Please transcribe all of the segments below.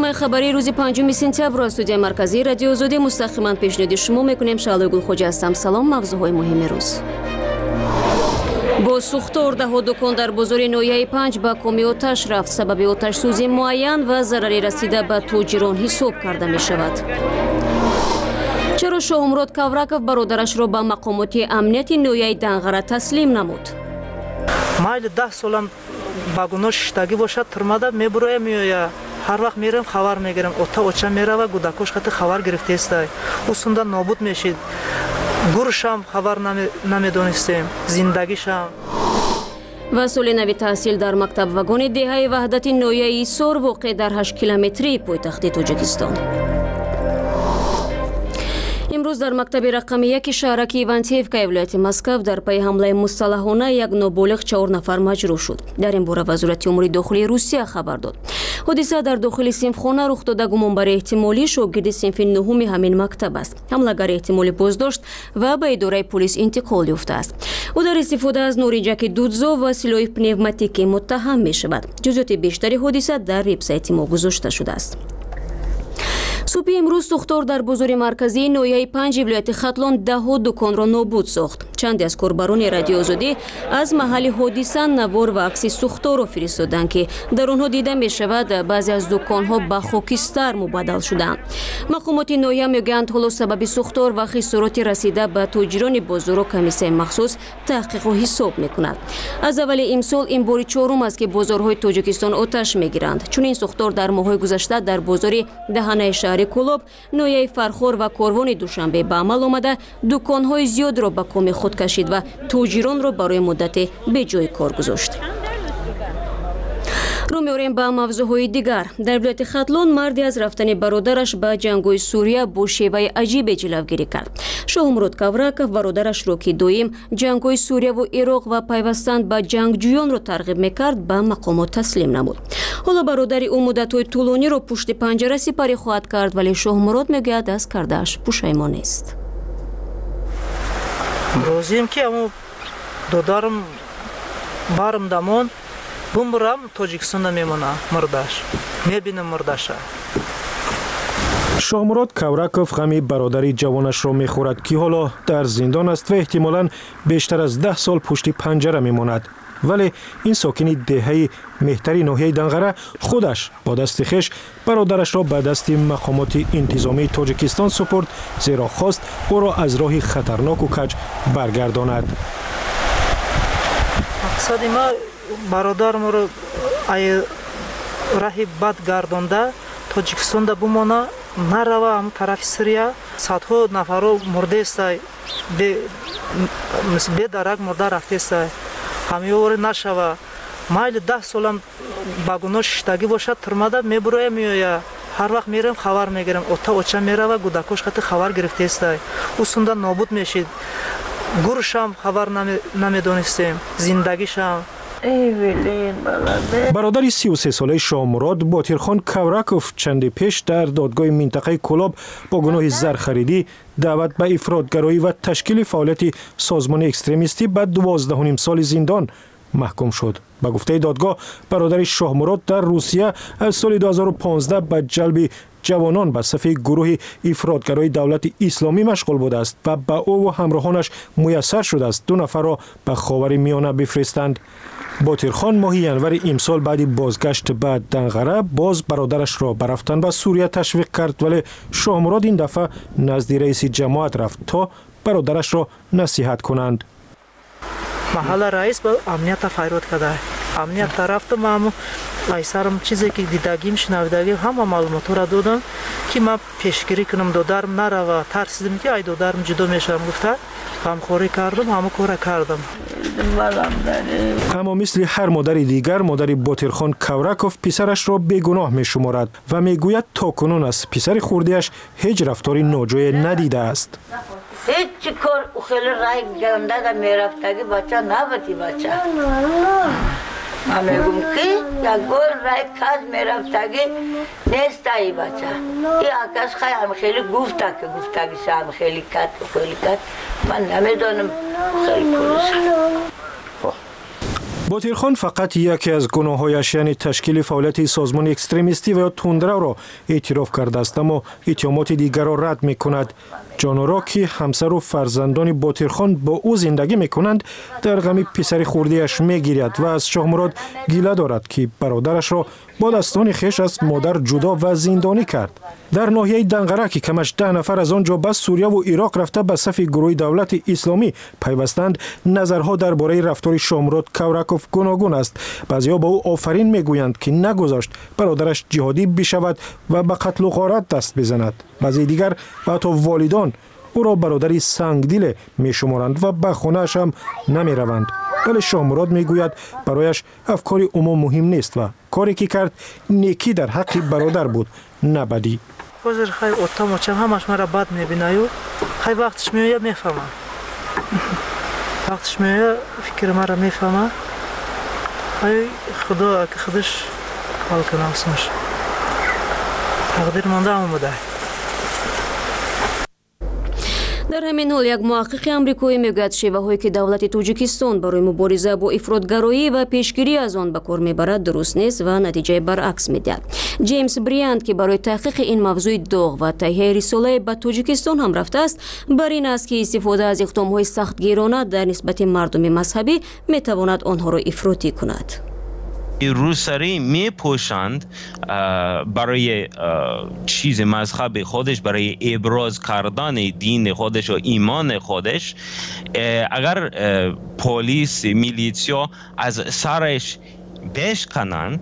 برنامه خبری روز 5 سپتامبر از استودیوی مرکزی رادیو آزادی مستقیما پیشنهاد شما میکنیم. شعله گلخوجی هستم. سلام. موضوعهای مهم روز: با سوختار ده دکان در بازار نویه 5 به کمی آتش رفت. سبب آتش سوزی معین و ضرری رسیده به تاجران حساب کرده می شود. چرا شاهمراد کاوراکوف برادرش را به مقامات امنیت نویه دنغره تسلیم نمود؟ مایل 10 سالم با گناه شدگی باشد ترماده میبروه میویا. هر وقت میرم خبر میگیرم اوتا اوچا میره و گودکوش خط خبر گرفته است. اوسوندا نابود میشید. گورشم خبر نمیدونستیم. زندگیشم. وسیله نوی تحصیل در مکتب وگان دهه وحدت نویه ایسار واقع در 8 کیلومتری پایتخت تاجیکستان. امروز در مکتب رقم 1 شهرک ایوانتیفکا ولایت مسکو در پی حمله مسلحانه یک نابالغ 4 نفر مجروح شد. در این باره وزارت امور داخلی روسیه خبر داد. حادثه در داخل صنفخانه رخ داده. گمان بر احتمالی شاگرد صنف نهم همین مکتب است. حمله‌گر احتمالی بازداشت و به اداره پلیس انتقال یافته است. او در استفاده از نارنجک دودزا و سلاح پنوماتیکی متهم می شود. جزئیات بیشتری حادثه در وبسایت ما گذاشته شده است. صبح امروز سوختار در بازار مرکزی نویه 5 ولایت ختلان 10 دکان را نابود ساخت. چندی از کاربران رادیو آزادی از محل حادثه نوار و عکس سوختار را فرستادند که در آنها دیده می شود بعضی از دکان‌ها به خاکستر مبادل شدند. مقامات نویه میگویند حالا سبب سوختار و خسارات رسیده به تاجران بازار و کمیسیون مخصوص تحقیق و حساب می‌کند. از اول امسال این بار چهارم است که بازارهای تاجیکستان آتش می‌گیرند. چون این سوختار در ماه‌های گذشته در بازار دهانه شهر کلوب، نویه فرخور و کاروان دوشنبه به عمل آمده دکان‌های زیاد را به کام خود کشید و تاجران را برای مدت به جای کار گذاشت. رو می‌آوریم به موضوعهای دیگر. در ولایت ختلان مردی از رفتن برادرش به جنگ‌های سوریه با شیوه عجیب جلوگیری کرد. شاهمراد کاوراکوف برادرش را که دویم جنگ‌های سوریه و عراق و پیوستن به جنگجویان را ترغیب می‌کرد به مقامات تسلیم نمود. حالا برادر او مدت‌های طولانی را پشت پنجره سپری خواهد کرد، ولی شاهمراد می‌گوید از کرده‌اش پشیمان است. روزیم که امو دودارم بارم دامون بومرم تاجیکستان میمونم مرداش میبینم مرداشه. شاهمراد کاوراکوف غمی برادری جوانش را میخورد که حالا در زندان است و احتمالاً بیشتر از 10 سال پشت پنجره میماند. ولی این ساکن دهه مهتری ناحیه دنغره خودش با دست خویش برادرش را به دست مقامات انتظامی تاجیکستان سپرد، زیرا خواست او را از راه خطرناک و کج برگرداند. مقصد ما برادرم را ای راه بد گردانده تاجیکستان دا بمانه نروه هم طرف سوریه. صدها نفر مرده است، به درک مرده رفته است. همه واره نشوه. مایل 10 سالم با گناه شدگی باشد ترماده میبروه میویا. هر وقت میرم خبر میگیرم اوتا اوچا میره و گودکوش خط خبر گرفته است. اوسوندا نابود میشید. گورشم خبر نمیدونستیم. زندگیشم. برادر 33 ساله شاهمراد باطرخان کاوراکوف چندی پیش در دادگاه منطقه کلاب با گناه زرخریدی، دعوت به افراطگرایی و تشکیل فعالیت سازمان اکستریمیستی به 12.5 سال زندان محکوم شد. به گفته دادگاه برادر شاهمراد در روسیه از سال 2015 به جلب جوانان به صف گروه افراطگرای دولت اسلامی مشغول بوده است و به او و همراهانش میسر شده است 2 نفر را به خاورمیانه بفرستند. باطرخان ماه ینور امسال بعد بازگشت به دنغره باز برادرش را به رفتن به سوریه تشویق کرد، ولی شاهمراد این دفعه نزد رئیس جماعت رفت تا برادرش را نصیحت کنند. محل رئیس با امنیت فریاد کرده. امنیت رفتم اما ایسرم چیزی که دیدگیم شنودگیم همه معلومات را دادم که من پیشگیری کنم دودرم نروه. ترسیدم که ای دودرم جدا میشم. گفته غمخوری کردم، همه کار کردم. اما مثل هر مادر دیگر مادر باطرخان کاوراکوف پسرش را بیگناه می شمارد و می گوید تاکنون از پسر خورده‌اش هیچ رفتاری ناجای ندیده است. هیچ کار خیلی رای گنده دا میرفتگی بچه نبودی بچه. من میگم که یک گل رای کد میرفتگی نیست ای بچه. این آکاش خیلی گفته که گفتگیش هم خیلی کد من نمیدونم خیلی پولش. باتیرخان فقط یکی از گناه‌هایش یعنی تشکیل فعالیت سازمان اکستریمیستی و یا تندرو را اعتراف کرده است، اما اتهامات دیگر را رد می‌کند. جانورا که همسر و فرزندان باتیرخان با او زندگی می‌کنند در غم پسر خرده‌اش می‌گیرد و از شاهمراد گله دارد که برادرش را با دستان خویش از مادر جدا و زندانی کرد. در ناحیه دنقره که کمش 10 نفر از آنجا به سوریه و عراق رفته به صف گروه دولت اسلامی پیوستند، نظرها درباره رفتار شاهمراد کورکوف گوناگون است. بعضی‌ها با او آفرین میگویند که نگذاشت برادرش جهادی بشود و به قتل و غارت دست بزند. بعضی دیگر و حتی والدان او را برادری سنگدل میشمارند و به خانه‌اش هم نمیروند. ولی شاهمراد میگوید برایش افکار عموم مهم نیست و کاری که کرد نیکی در حق برادر بود، نه بدی. حاضر خیلی اوتا مچم همش مرا بد میبینه و خیلی وقتش میوید میفهمه. وقتش میوید فکر مرا میفهمه. خیلی خدا که خودش حال کنه اسمش. تقدیر مانده هم بوده. در همین حال یک محقق آمریکایی میگوید شیوه‌هایی که دولت تاجیکستان برای مبارزه با افراطگرایی و پیشگیری از آن به کار میبرد درست نیست و نتیجه برعکس میدهد. جیمز بریانت که برای تحقیق این موضوع داغ و تهیه رساله به تاجیکستان هم رفته است، بر این است که استفاده از اقدام‌های سختگیرانه در نسبت مردم مذهبی میتواند آنها را افراطی کند. روسری می پوشند برای چیز مذهب خودش، برای ابراز کردن دین خودش و ایمان خودش. اگر پلیس میلیسیا از سرش بشکنند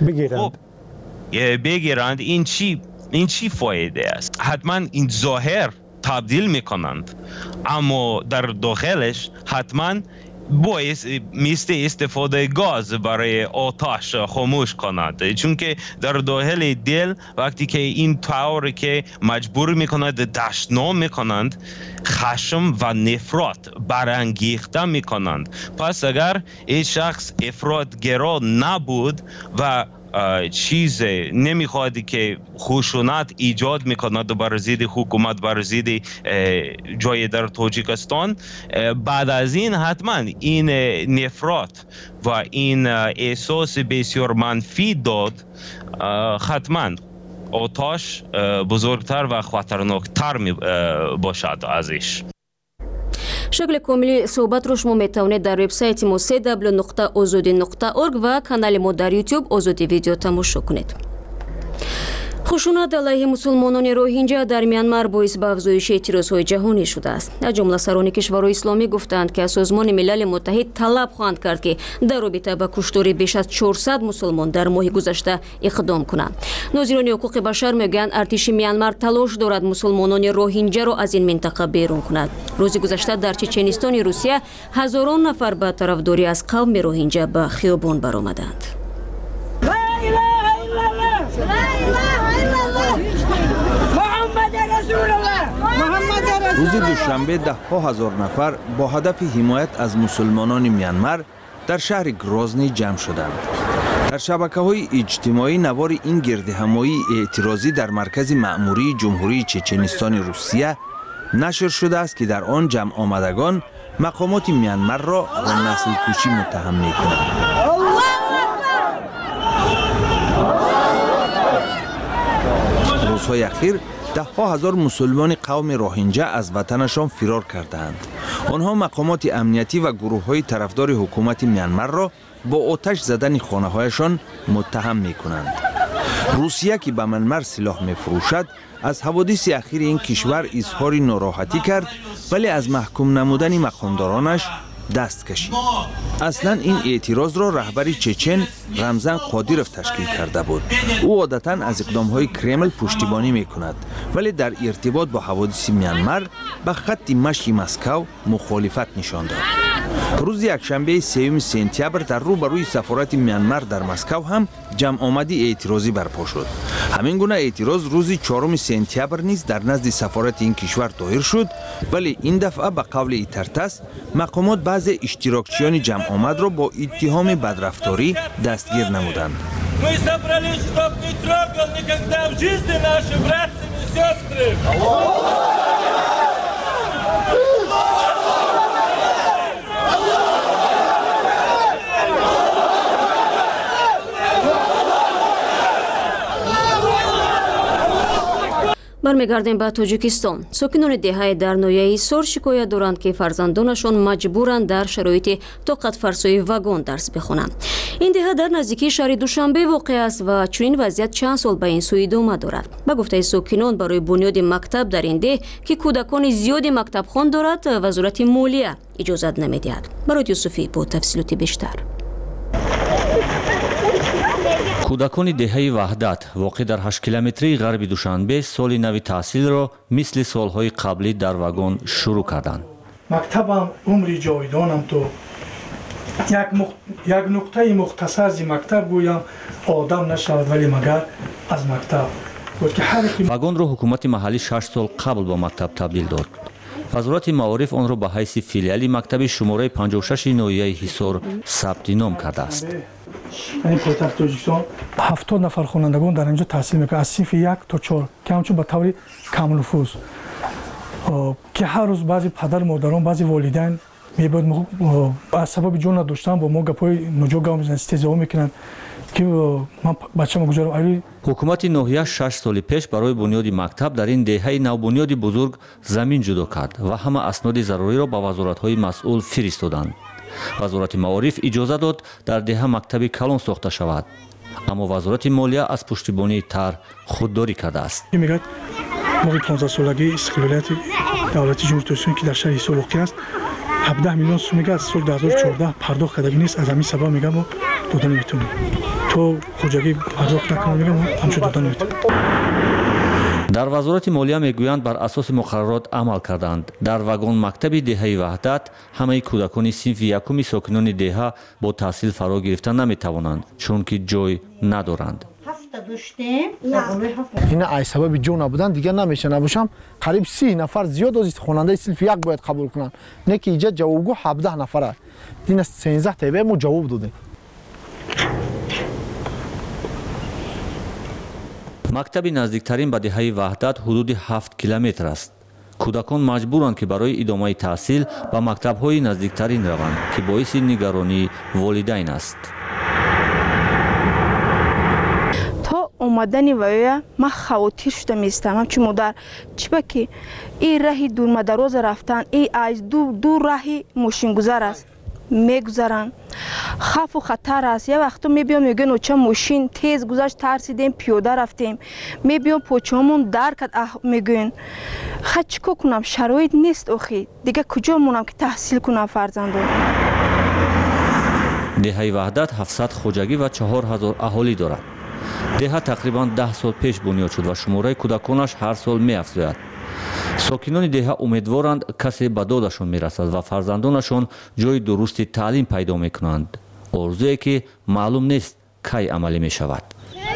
بگیرند این چی فایده است؟ حتما این ظاهر تبدیل میکنند، اما در داخلش حتما باعث مثل استفاده گاز برای آتش خاموش کند، چون که در داخل دل وقتی که این طور که مجبور میکند دشنام میکنند، خشم و نفرت برانگیخته میکنند. پس اگر این شخص افراطگرا نبود و چیز نمیخواد که خشونت ایجاد میکند بر ضد حکومت، بر ضد جای در تاجیکستان، بعد از این حتما این نفرت و این احساس بسیار منفی داد حتما آتش بزرگتر و خطرناکتر باشد ازش. شکل کاملی صحبت رو شما میتونید در وبسایت ما www.azadi.org و کانال ما در یوتیوب آزادی ویدیو تماشا کنید. خشونت علیه مسلمانان روهینجا در میانمار باعث به افزایش اعتراضهای جهانی شده است. از جمله سران کشورهای اسلامی گفتند که سازمان ملل متحد طلب خواهند کرد که در رابطه با کشتار بیش از 400 مسلمان در ماه گذشته اقدام کنند. ناظران حقوق بشر میگویند ارتش میانمار تلاش دارد مسلمانان روهینجا را از این منطقه بیرون کند. روز گذشته در چچنستان روسیه هزاران نفر به طرفداری از قوم روهینجا به خیابان برآمدند. روز دوشنبه ده ها هزار نفر با هدف حمایت از مسلمانان میانمار در شهر گروزنی جمع شدند. در شبکه‌های اجتماعی نوار این گردهمایی اعتراضی در مرکز مأموری جمهوری چچنستان روسیه نشر شده است که در آن جمع آمدگان مقامات میانمار را به نسل کشی متهم می‌کنند. روزهای اخیر ده ها هزار مسلمان قوم روهینجا از وطنشان فرار کردند. آنها مقامات امنیتی و گروه‌های طرفدار حکومت میانمار را با آتش زدن خانه‌هایشان متهم می‌کنند. روسیه که به میانمار سلاح می‌فروشد از حوادث اخیر این کشور اظهار ناراحتی کرد، ولی از محکوم نمودن مقامدارانش دست کشید. اصلا این اعتراض را رهبری چچن رمزان قادیروف تشکیل کرده بود. او عادتاً از اقدام‌های کرمل پشتیبانی می‌کند، ولی در ارتباط با حوادث میانمار به خط مشی مسکو مخالفت نشان داد. روز یکشنبه 3 سپتامبر در روبروی سفارت میانمار در مسکو هم جمع آمدی اعتراضی برپا شد. همین گونه اعتراض روز 4 سپتامبر نیز در نزد سفارت این کشور دایر شد، ولی این دفعه به قول ایترتس مقامات بعض اشتراکچیان جمع آمد را با اتهام بدرفتاری دستگیر نمودند. бармегардем ба тоҷикистон. сокинони деҳаи дар ноҳияи Ҳисор шикоят доранд ки фарзандонашон маҷбуранд дар шароити тоқатфарсои вагон дарс бихонанд. ин деҳа дар наздикии шаҳри Душанбе воқеъ аст ва чунин вазъият чанд сол ба ин сӯ идома дорад. ба гуфтаи сокинон, барои бунёди мактаб дар ин деҳ ки кӯдакони зиёди мактабхон дорад, вазорати молия иҷозат намедиҳад. барои Юсуфӣ бо тафсилоти бештар. кӯдакони деҳаи ваҳдат воқеъ дар 8 километрии ғарби Душанбе соли нави таҳсилро мисли солҳои қаблӣ дар вагон шурӯъ карданд. мактабам умри ҷовидонам то як нуқтаи мухтасар зи мактаб гӯям одам нашавад, вале магар аз мактаб. вагонро ҳукумати маҳаллӣ 6 сол қабл ба мактаб табдил дод. вазорати маориф онро ба ҳайси филиали мактаби шумораи 56 ноҳияи Ҳисор сабти ном кардааст. 70 нафар хонандагон дар инҷо таҳсил мекунанд аз синфи 1 то 4 ки ҳамчун ба таври камнуфуз ки ҳар рӯз баъзе падару модарон, баъзе волидайн мебояд аз сабаби ҷо надоштан бо мо гапҳои ноҷо гап мезананд, истеҳзоъ мекунанд ки ман бачамо гузорам. ҳукумати ноҳия 6 соли пеш барои бунёди мактаб дар ин деҳаи навбунёди бузург замин ҷудо кард ва ҳама асноди заруриро ба вазоратҳои масъул фиристоданд. вазорати маориф иҷоза дод дар деҳа мактаби калон сохта шавад, аммо вазорати молия аз пуштибонии тар худдорӣ кардааст. мегӯяд моҳи 15-солагии истиқлолияти давлати ҷумҳурии Tojikiston ки дар шаҳри Ҳисор воқеъ аст 17 миллион сум мегӯяд аз соли 2014 пардохт кардагӣ нест. аз ҳамин сабаб мегӯям мо дода наметавонем, то хоҷагӣ пардохт накунем, мегӯям мо ҳамчун дода наметавонем. дар вазорати молия мегӯянд бар асоси муқаррарот амал карданд. дар вагон мактаби деҳаи ваҳдат ҳамаи кӯдакони синфи якуми сокинони деҳа бо таҳсил фаро гирифта наметавонанд, чунки ҷой надоранд. ина ай сабаби ҷо набудан дигар намеша набошам. қариб 30 нафар зиёд ози хонандаи синфи 1 бояд қабул кунанд, не ки иҷа ҷавобгӯ 17 нафар аст. дина 13 таъбе мо ҷавоб додем. мактаби наздиктарин ба деҳаи ваҳдат ҳудуди 7 километр аст. кӯдакон маҷбуранд ки барои идомаи таҳсил ба мактабҳои наздиктарин раванд, ки боиси нигаронии волидайн аст. то омадани ваёя ман хавотир шуда меистам. ҳамчун модар чиба ки ин раҳи дурмадароза рафтан, ин аз ду раҳи мошингузар аст мегузаранд. хафу хатар аст. я вақто мебиём мегӯям оча мошин тез гузашт, тарсидем, пиёда рафтем, мебиём почаҳамон дар кад мегӯянд. ха чӣ кор кунам, шароит нест охир, дигар куҷо монам ки таҳсил кунам фарзандон. деҳаи ваҳдат 700 хоҷагӣ ва 4000 аҳолӣ дорад. деҳа тақрибан 10 сол пеш бунёд шуд ва шумораи кӯдаконаш ҳар сол меафзояд. сокинони деҳа умедворанд касе ба додашон мерасад ва фарзандонашон ҷои дурусти таълим пайдо мекунанд. орзуе ки маълум нест кай амалӣ мешавад.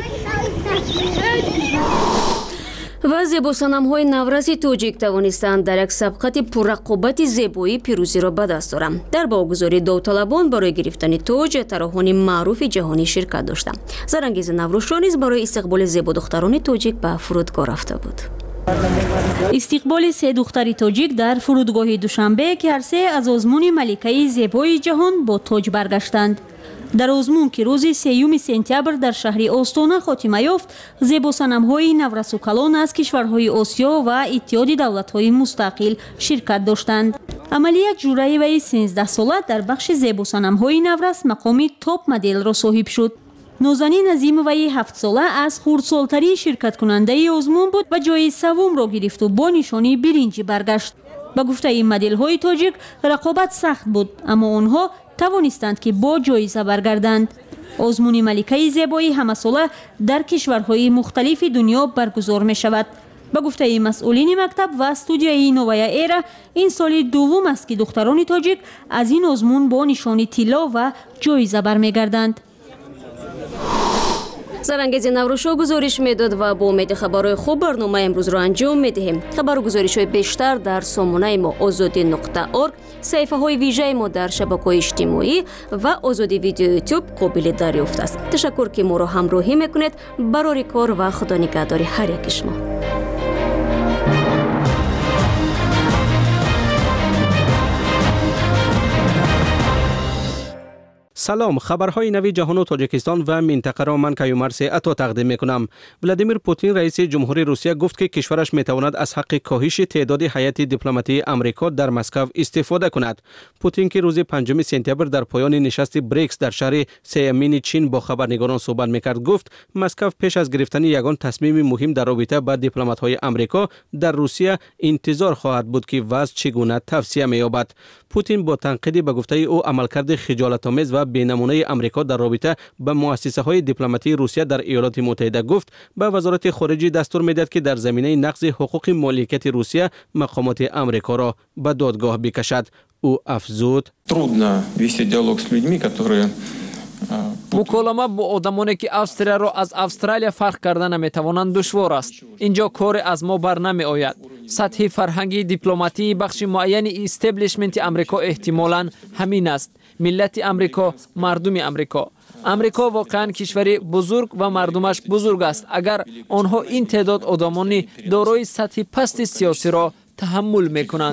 ва зебосанамҳои навраси тоҷик тавонистанд дар як сабқати пуррақобати зебоӣ пирӯзиро ба даст оранд. дар боғгузории довталабон барои гирифтани тоҷ тароҳони маъруфи ҷаҳонӣ ширкат доштанд. Зарангези Наврӯшро низ барои истиқболи зебодухтарони тоҷик ба фурудгоҳ рафта буд. истиқболи се духтари тоҷик дар фурудгоҳи Душанбе ки ҳар се аз озмуни маликаи зебои ҷаҳон бо тоҷ баргаштанд. дар озмун ки рӯзи 3 сентябр дар шаҳри Остона хотима ёфт, зебосанамҳои наврасу калон аз кишварҳои Осиё ва иттиҳоди давлатҳои мустақил ширкат доштанд. амалият ҷураеваи 13 сола дар бахши зебосанамҳои наврас мақоми топ моделро соҳиб шуд. нозанин Азимоваи 7 сола аз хурдсолтарин ширкаткунандаи озмун буд ва ҷои савумро гирифту бо нишони биринҷӣ баргашт. ба гуфтаи моделҳои тоҷик рақобат сахт буд, аммо онҳо тавонистанд ки бо ҷоиза баргарданд. озмуни маликаи зебоӣ ҳамасола дар кишварҳои мухталифи дунё баргузор мешавад. ба гуфтаи масъулини мактаб ва студияи Новая эра, ин соли дуввум аст ки духтарони тоҷик аз ин озмун бо нишони тилло ва ҷоиза бармегарданд. зарангези Наврӯшо гузориш медод ва бо умеди хабарҳои хуб барномаи имрӯзро анҷом медиҳем. хабару гузоришҳои бештар дар сомонаи мо озоди.орг, саҳифаҳои вижаи мо дар шабакаҳои иҷтимоӣ ва озоди видео ютуб қобили дарёфт аст. ташаккур ки моро ҳамроҳӣ мекунед. барори кор ва худо нигаҳдори ҳар яки шумо. سلام، خبرهای نوی جهان و تاجیکستان و منطقه را من کیومرث عطا تقدیم میکنم. ولادیمیر پوتین رئیس جمهوری روسیه گفت که کشورش میتواند از حق کاهش تعداد هیئت دیپلماتی آمریکا در مسکو استفاده کند. پوتین که روز 5 سپتامبر در پایان نشست بریکس در شهر سیامین چین با خبرنگاران صحبت میکرد گفت مسکو پیش از گرفتن یگان تصمیم مهم در رابطه با دیپلمات‌های آمریکا در روسیه انتظار خواهد بود که وضع چگونه توسعه می‌یابد. پوتین با تنقیدی به گفته او عملکرد خجالت‌آمیز و بی‌نمونه آمریکا در رابطه با مؤسسه‌های دیپلماتی روسیه در ایالات متحده گفت به وزارت خارجه دستور می‌دهد که در زمینه نقض حقوق مالکیت روسیه مقامات آمریکا را به دادگاه بکشد. او افزود: مکالمه با آدمانی که австрия را از استرالیا فرق کرده نمیتوانند دشوار است. اینجا کار از ما بر نمی آید. سطح فرهنگی دیپلماتی بخش معین استبلیشمنت امریکا احتمالاً همین است. ملت امریکا، مردم امریکا. امریکا واقعاً کشوری بزرگ و مردمش بزرگ است. اگر آنها این تعداد آدمانی دارای سطح پست سیاسی را تحمل میکنند.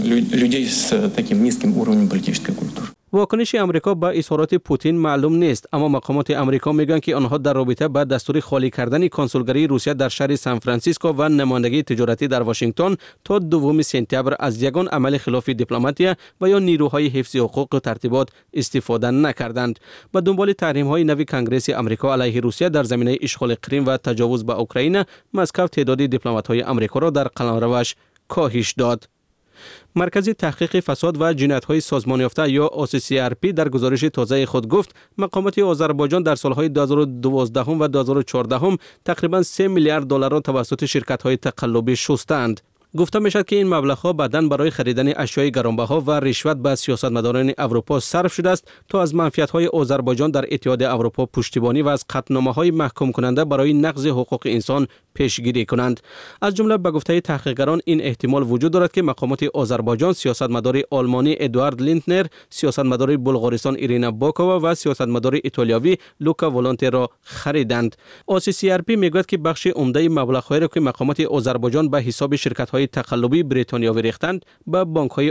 واکنش امریکا به اظهارات پوتین معلوم نیست، اما مقامات امریکا میگن که آنها در رابطه با دستور خالی کردن کنسولگری روسیه در شهر سان فرانسیسکو و نمایندگی تجارتی در واشنگتن تا 2 سپتامبر از یگان عمل خلاف دیپلماتیه و یا نیروهای حفظ حقوق و ترتیبات استفاده نکردند. به دنبال تحریم‌های نوی کنگره امریکا علیه روسیه در زمینه اشغال کریم و تجاوز به اوکراین، مسکو تعداد دیپلمات‌های امریکا را در قلمروش کاهش داد. مرکز تحقیق فساد و جنایت‌های سازمان یافته یا OCCRP در گزارش تازه خود گفت مقامات آذربایجان در سالهای 2012 و 2014 تقریباً 3 میلیارد دلار را توسط شرکت‌های تقلبی شستند. گفته میشد که این مبلغ‌ها بعداً برای خریدن اشیاء گرانبها و رشوت به سیاستمداران اروپا صرف شده است تا از منفعت‌های آذربایجان در اتحاد اروپا پشتیبانی و از قطعنامه‌های محکوم کننده برای نقض حقوق انسان پیشگیری کنند. از جمله به گفته تحقیقگران این احتمال وجود دارد که مقامات آذربایجان سیاستمدار آلمانی ادوارد لیندنر، سیاستمدار بلغارستان ایرینا باکووا و سیاستمدار ایتالیایی لوکا ولانتی را خریدند. OCCRP میگوید که بخش عمده مبلغ‌هایی را که مقامات آذربایجان به حساب شرکت‌های تقلبی بریتانیایی ریختند به بانک‌های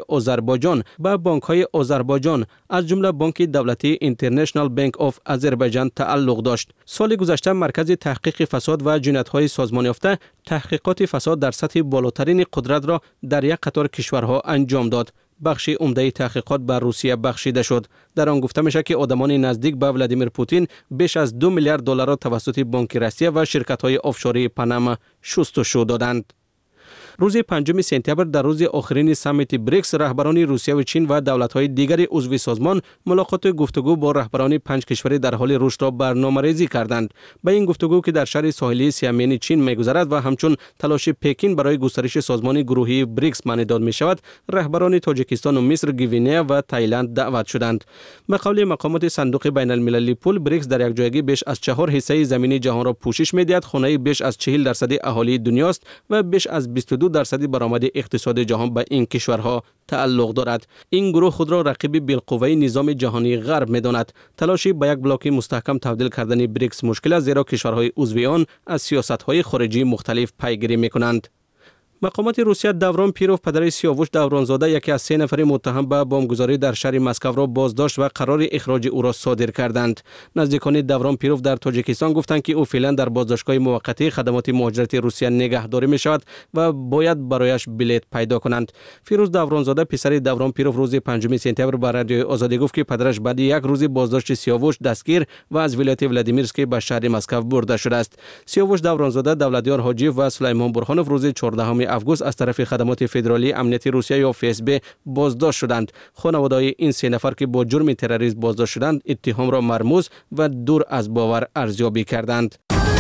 آذربایجان از جمله بانک دولتی اینترنشنال بانک آف آذربایجان تعلق داشت. سال گذشته مرکز تحقیق فساد و جنایت‌های سازمان یافته تحقیقات فساد در سطح بالاترین قدرت را در یک قطار کشورها انجام داد. بخش عمده تحقیقات بر روسیه بخشیده شد. در آن گفته میشه که آدمان نزدیک به ولادیمیر پوتین بیش از 2 میلیارد دلار را توسط بانک روسیه و شرکت‌های آفشوری پاناما شستشو دادند. روز 5 سپتامبر در روز آخرین سامیت بریکس رهبران روسیه و چین و دولت‌های دیگر عضو سازمان ملاقات گفتگو با رهبران 5 کشور در حال رشد را برنامه‌ریزی کردند. به این گفتگو که در شهر ساحلی سیامین چین می‌گذرد و همچون تلاش پکین برای گسترش سازمان گروهی بریکس معنی داد می‌شود، رهبران تاجیکستان و مصر، گوینه و تایلند دعوت شدند. به قول مقامات صندوق بین‌المللی پول، بریکس در یک جایگی بیش از 4 حصه زمین جهان را پوشش می‌دهد، خانه بیش از 40% اهالی دنیاست و بیش از 22% برآمد اقتصاد جهان به این کشورها تعلق دارد. این گروه خود را رقیب بالقوه نظام جهانی غرب می‌داند. تلاشی به یک بلاک مستحکم تبدیل کردن بریکس مشکل است، زیرا کشورهای عضو آن از سیاست‌های خارجی مختلف پیگیری می‌کنند. مقامات روسیه دوران پیروف پدر سیاوش دورانزاده یکی از 3 نفر متهم به بمبگذاری در شهر مسکو را بازداشت و قرار اخراج او را صادر کردند. نزدیکان دوران پیروف در تاجیکستان گفتند که او فعلا در بازداشتگاه موقتی خدمات مهاجرت روسیه نگهداری می شود و باید برایش بلیط پیدا کنند. فیروز دورانزاده پسر دوران پیروف روز 5 سپتامبر به رادیوی آزادی گفت که پدرش بعد یک روز بازداشت سیاوش دستگیر و از ولایت ولادیمیرسک به شهر مسکو برده شده است. سیاوش دورانزاده، دولتیار حاجیف و سلیمان برخانوف روز 14 آگوست از طرف خدمات فدرالی امنیتی روسیه یا FSB بازداشت شدند. خانواده‌های این 3 نفر که با جرم تروریسم بازداشت شدند، اتهام را مرموز و دور از باور ارزیابی کردند.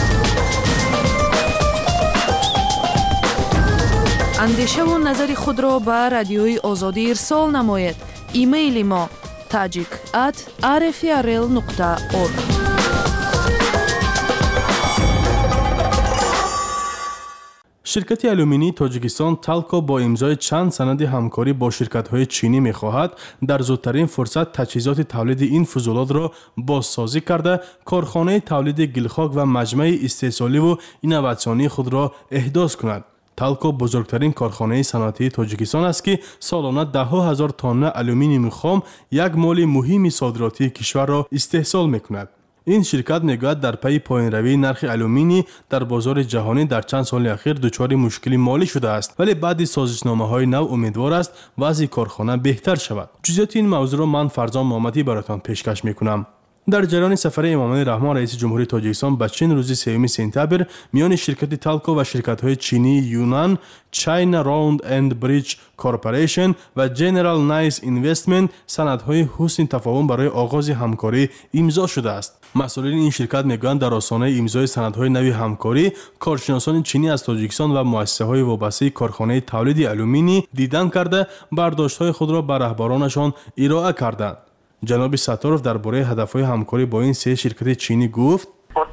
اندیشه و نظر خود را به رادیوی آزادی ارسال نمایید. ایمیل ما tajik@rfrl.org. شرکت آلومینی تاجیکستان تالکو با امضای چند سند همکاری با شرکت‌های چینی می‌خواهد در زودترین فرصت تجهیزات تولید این فضولات را بازسازی کرده کارخانه تولید گلخاک و مجمع استحصالی و اینواتسیونی خود را احداث کند. تالکو بزرگترین کارخانه صنعتی تاجیکستان است که سالانه ده‌ها هزار تن آلومینیوم خام، یک مول مهم صادراتی کشور را استحصال می‌کند. این شرکت میگوید در پی پایین روی نرخ آلومینی در بازار جهانی در چند سال اخیر دچار مشکلی مالی شده است، ولی بعد سازشنامه‌های نو امیدوار است وضع کارخانه بهتر شود. جزئیات این موضوع را من فرزان محمدی براتان پیشکش میکنم. در جریان سفر امامعلی رحمان رئیس جمهوری تاجیکستان به چین روز 3 سپتامبر میان شرکت تالکو و شرکت‌های چینی یونان، چاینا راوند اند بریج کورپوریشن و جنرال نایس اینوستمنت سندهای حسن تفاهم برای آغاز همکاری امضا شده است. مسئولین این شرکت میگویند در آستانه امضای سندهای نوی همکاری کارشناسان چینی از تاجیکستان و مؤسسه‌های وابسته کارخانه تولید آلومینی دیدن کرده برداشت‌های خود را به رهبرانشان ارائه کردند. جناب ساتاروف درباره هدف‌های همکاری با این سه شرکت چینی گفت: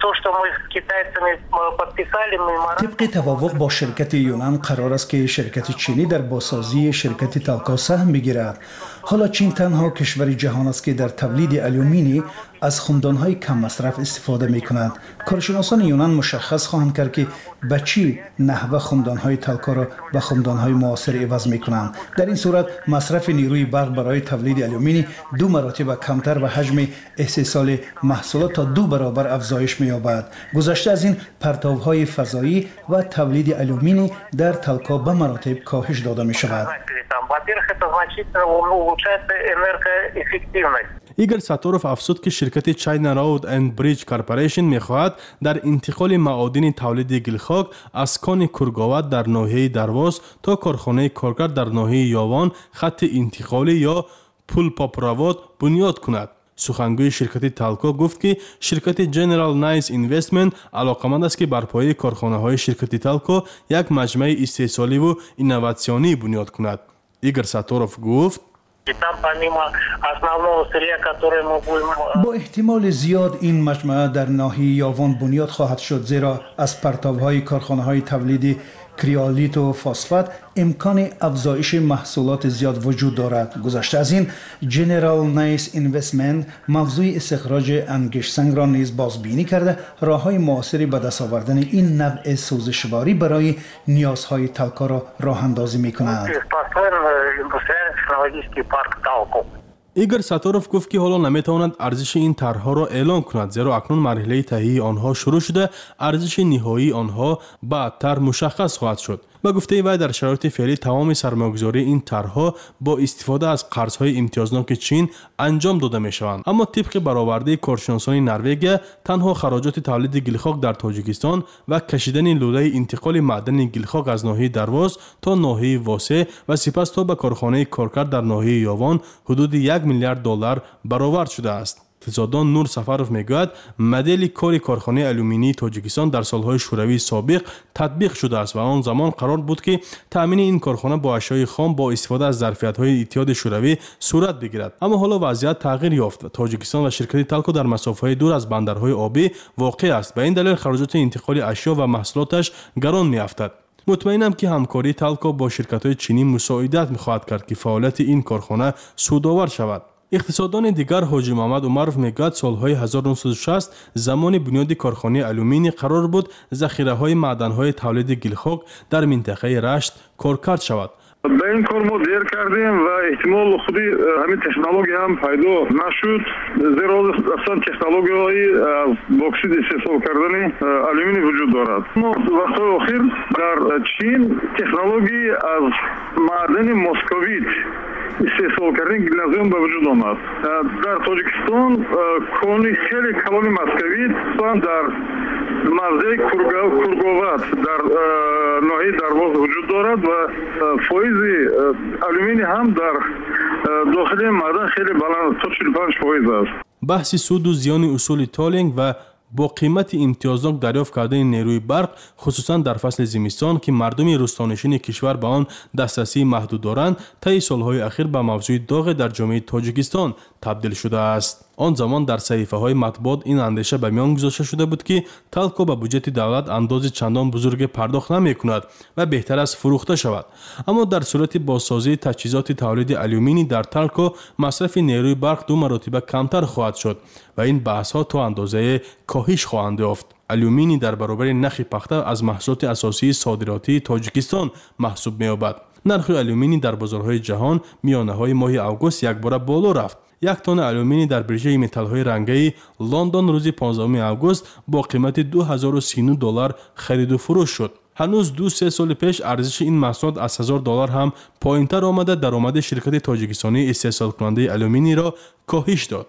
طبق توافق با شرکت یونان قرار است که شرکت چینی در بازسازی شرکت تالکو سهم بگیرد. حالا چین تنها کشور جهان است که در تولید آلومینی از خمدان‌های کم مصرف استفاده می‌کند. کارشناسان یونان مشخص خواهند کرد که به چی نحوه خمدان‌های تالکو را به خمدان‌های معاصر عوض می‌کنند. در این صورت مصرف نیروی برق برای تولید آلومینی 2 مرتبه کمتر و حجم استحصال محصولات تا 2 برابر افزایش می‌یابد. گذشته از این پرتاب‌های فضایی و تولید آلومینی در تالکو به مراتب کاهش داده می‌شود. ایگور ساتاروف افزود که شرکت چاینا راود اند بریج کورپوریشن می‌خواهد در انتقال معادن تولید گلخاک از کان کرگاوت در ناحیه درواز تا کارخانه کارگرد در ناحیه یاوان خط انتقالی یا پل پاپراوات بنیاد کند. سخنگوی شرکت تالکو گفت که شرکت جنرال نایس اینوستمنت علاقمند است که بر پایه کارخانه‌های شرکت تالکو یک مجمع استحصالی و اینوواسیونی بنیاد کند. ایگور ساتاروف گفت: با احتمال زیاد این مجموعه در ناحیه یاوان بنیاد خواهد شد، زیرا از پرتاب‌های کارخانه‌های تولید کریالیت و فسفات امکان افزایش محصولات زیاد وجود دارد. گذشته از این جنرال نایس اینوستمنت موضوع استخراج انگشت سنگ را نیز بازبینی کرده راه‌های معاصری به دست آوردن این نوع سوزشواری برای نیازهای تالکو را راه‌اندازی می‌کند. ایگور ساتاروف گفت که حالا نمیتواند ارزش این طرح‌ها را اعلام کند، زیرا اکنون مرحله تهیه آنها شروع شده، ارزش نهایی آنها بعدتر مشخص خواهد شد. با گفته وی در شرایط فعلی تمام سرمایه‌گذاری این طرح‌ها با استفاده از قرض‌های امتیازناک چین انجام داده می‌شوند. اما طبق برآورده کارشناسان نروژ تنها خراجات تولید گلخاک در تاجیکستان و کشیدن لوله انتقال معدن گلخاک از ناحیه درواز تا ناحیه واسه و سپس تا به کارخانه کارکرد در ناحیه یاوان حدود 1 میلیارد دلار برآورد شده است. اقتصاددان نور سفروف میگوید مدل کار کارخانه آلومینی تاجیکستان در سالهای شوروی سابق تطبیق شده است و آن زمان قرار بود که تامین این کارخانه با اشیاء خام با استفاده از ظرفیت‌های اتحاد شوروی صورت بگیرد. اما حالا وضعیت تغییر یافت و تاجیکستان و شرکت تالکو در مسافه‌های دور از بندرهای آبی واقع است و این دلیل خراجات انتقال اشیا و محصولاتش گران می‌افتد. مطمئنم که همکاری تالکو با شرکت‌های چینی مساعدت می‌خواهد کرد که فعالیت این کارخانه سودآور شود. اقتصاددان دیگر حاجی محمد عمرов میگوید سالهای 1960 زمان بنیاد کارخانه آلومینی قرار بود ذخیره‌های معدن‌های تولید گلخاک در منطقه رشت کارکرد شود. به این کار ما دیر کردیم و احتمال خودی همین تکنولوژی هم پیدا نشد، زیرا اصلا تکنولوژی از باکسید استحصال کردن آلومینی وجود دارد. ما وقتهای اخیر در چین تکنولوژی از معدن مسکویت استحصال کردن گلنازیوم به وجود آمد. در تاجیکستان کانی خیلی کلان مسکویت در موضع کرگاوت در ناحیه درواز وجود دارد و فایز آلومینی هم در داخل معدن خیلی بلند تا 45% است. بحث سود و زیان اصول تالینگ و با قیمت امتیازناک دریافت کردن نیروی برق خصوصا در فصل زمستان که مردم روستانشین کشور به آن دسترسی محدود دارند طی سالهای اخیر به موضوع داغ در جامعه تاجیکستان تبدیل شده است. آن زمان در صحیفه‌های مطبوعات این اندیشه به میان گذاشته شده بود که تالکو به بودجت دولت اندازی چندان بزرگ پرداخت نمی‌کند و بهتر است فروخته شود. اما در صورت بازسازی تجهیزات تولید آلومینی در تالکو مصرف نیروی برق 2 مرتبه کمتر خواهد شد و این بحث‌ها تا اندازه کاهش خواهند یافت. آلومینی در برابر نرخ پخته از محصولات اساسی صادراتی تاجیکستان محسوب می‌یابد. نرخ آلومینی در بازارهای جهان میانه‌های ماه آگوست یک بار بالا رفت. 1 تن آلومینی در برژه متال‌های رنگی لندن روز 15 آگوست با قیمت $2039 خرید و فروش شد. هنوز 2-3 سال پیش ارزش این محصولات از $1000 هم پایین‌تر آمده درآمد شرکت تاجیکستانی استحصال کننده آلومینی را کاهش داد.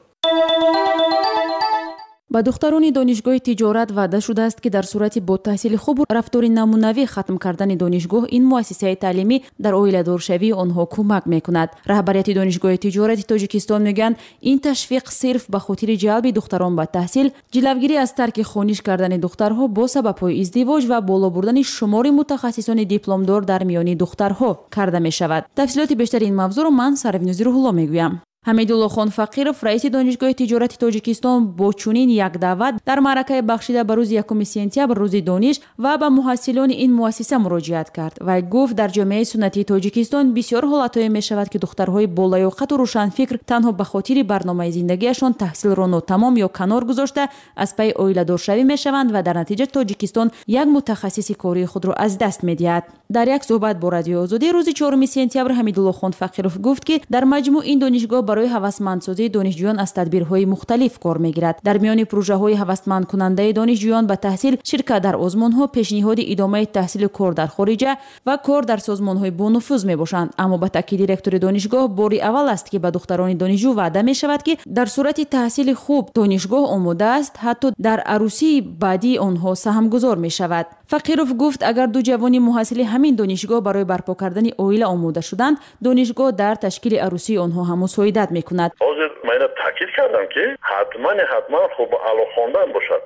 ба духтарони донишгоҳи тиҷорат ваъда шудааст ки дар сурати бо таҳсили хубу рафтори намунавӣ хатм кардани донишгоҳ ин муассисаи таълимӣ дар оиладоршавии онҳо кӯмак мекунад. раҳбарияти донишгоҳи тиҷорати тоҷикистон мегӯянд ин ташвиқ сирф ба хотири ҷалби духтарон ба таҳсил, ҷилавгирӣ аз тарки хониш кардани духтарҳо бо сабабҳои издивоҷ ва боло бурдани шумори мутахассисони дипломдор дар миёни духтарҳо карда мешавад. тафсилоти бештари ин мавзӯъро ман Саравинози Рӯҳулло мегӯям. ҳамидуллохон Фақиров, раиси донишгоҳи тиҷорати Тоҷикистон, бо чунин як даъват дар маъракаи бахшида ба рӯзи 1 сентябр рӯзи дониш ва ба муҳассилони ин муассиса муроҷиат кард. Вай гуфт, дар ҷомеаи суннатии Тоҷикистон бисёр ҳолатҳое мешавад ки духтарҳои болаёқату рӯшанфикр танҳо ба хотири барномаи зиндагиашон таҳсилро нотамом ё канор гузошта аз пай оиладоршавӣ мешаванд ва дар натиҷа Тоҷикистон як мутахассиси кории худро аз даст медиҳад. дар як суҳбат бо Радиои Озодӣ рӯзи 4 сентябр ҳамидуллохон Фақиров гуфт ки дар маҷмӯъ ин донишгоҳ барои ҳавасмандсозии донишҷӯён аз тадбирҳои мухталиф кор мегирад. дар миёни пурӯҷаҳои ҳавасмандкунандаи донишҷӯён ба таҳсил ширкат дар озмонҳо, пешниҳоди идомаи таҳсилу кор дар хориҷа ва кор дар созмонҳои бонуфуз мебошанд. аммо ба таъкиди ректори донишгоҳ бори аввал аст ки ба духтарони донишҷӯ ваъда мешавад ки дар сурати таҳсили хуб донишгоҳ омода аст, ҳатто дар арӯсии баъдии онҳо саҳмгузор мешавад. Фақиров гуфт, агар ду ҷавони муҳассили ҳамин донишгоҳ барои барпо кардани оила омода шуданд, донишгоҳ дар ташкили арӯсии онҳо ҳам мусоидат мекунад. ҳозир ман таъкид кардам ки ҳатман хуб алоқондан бошад.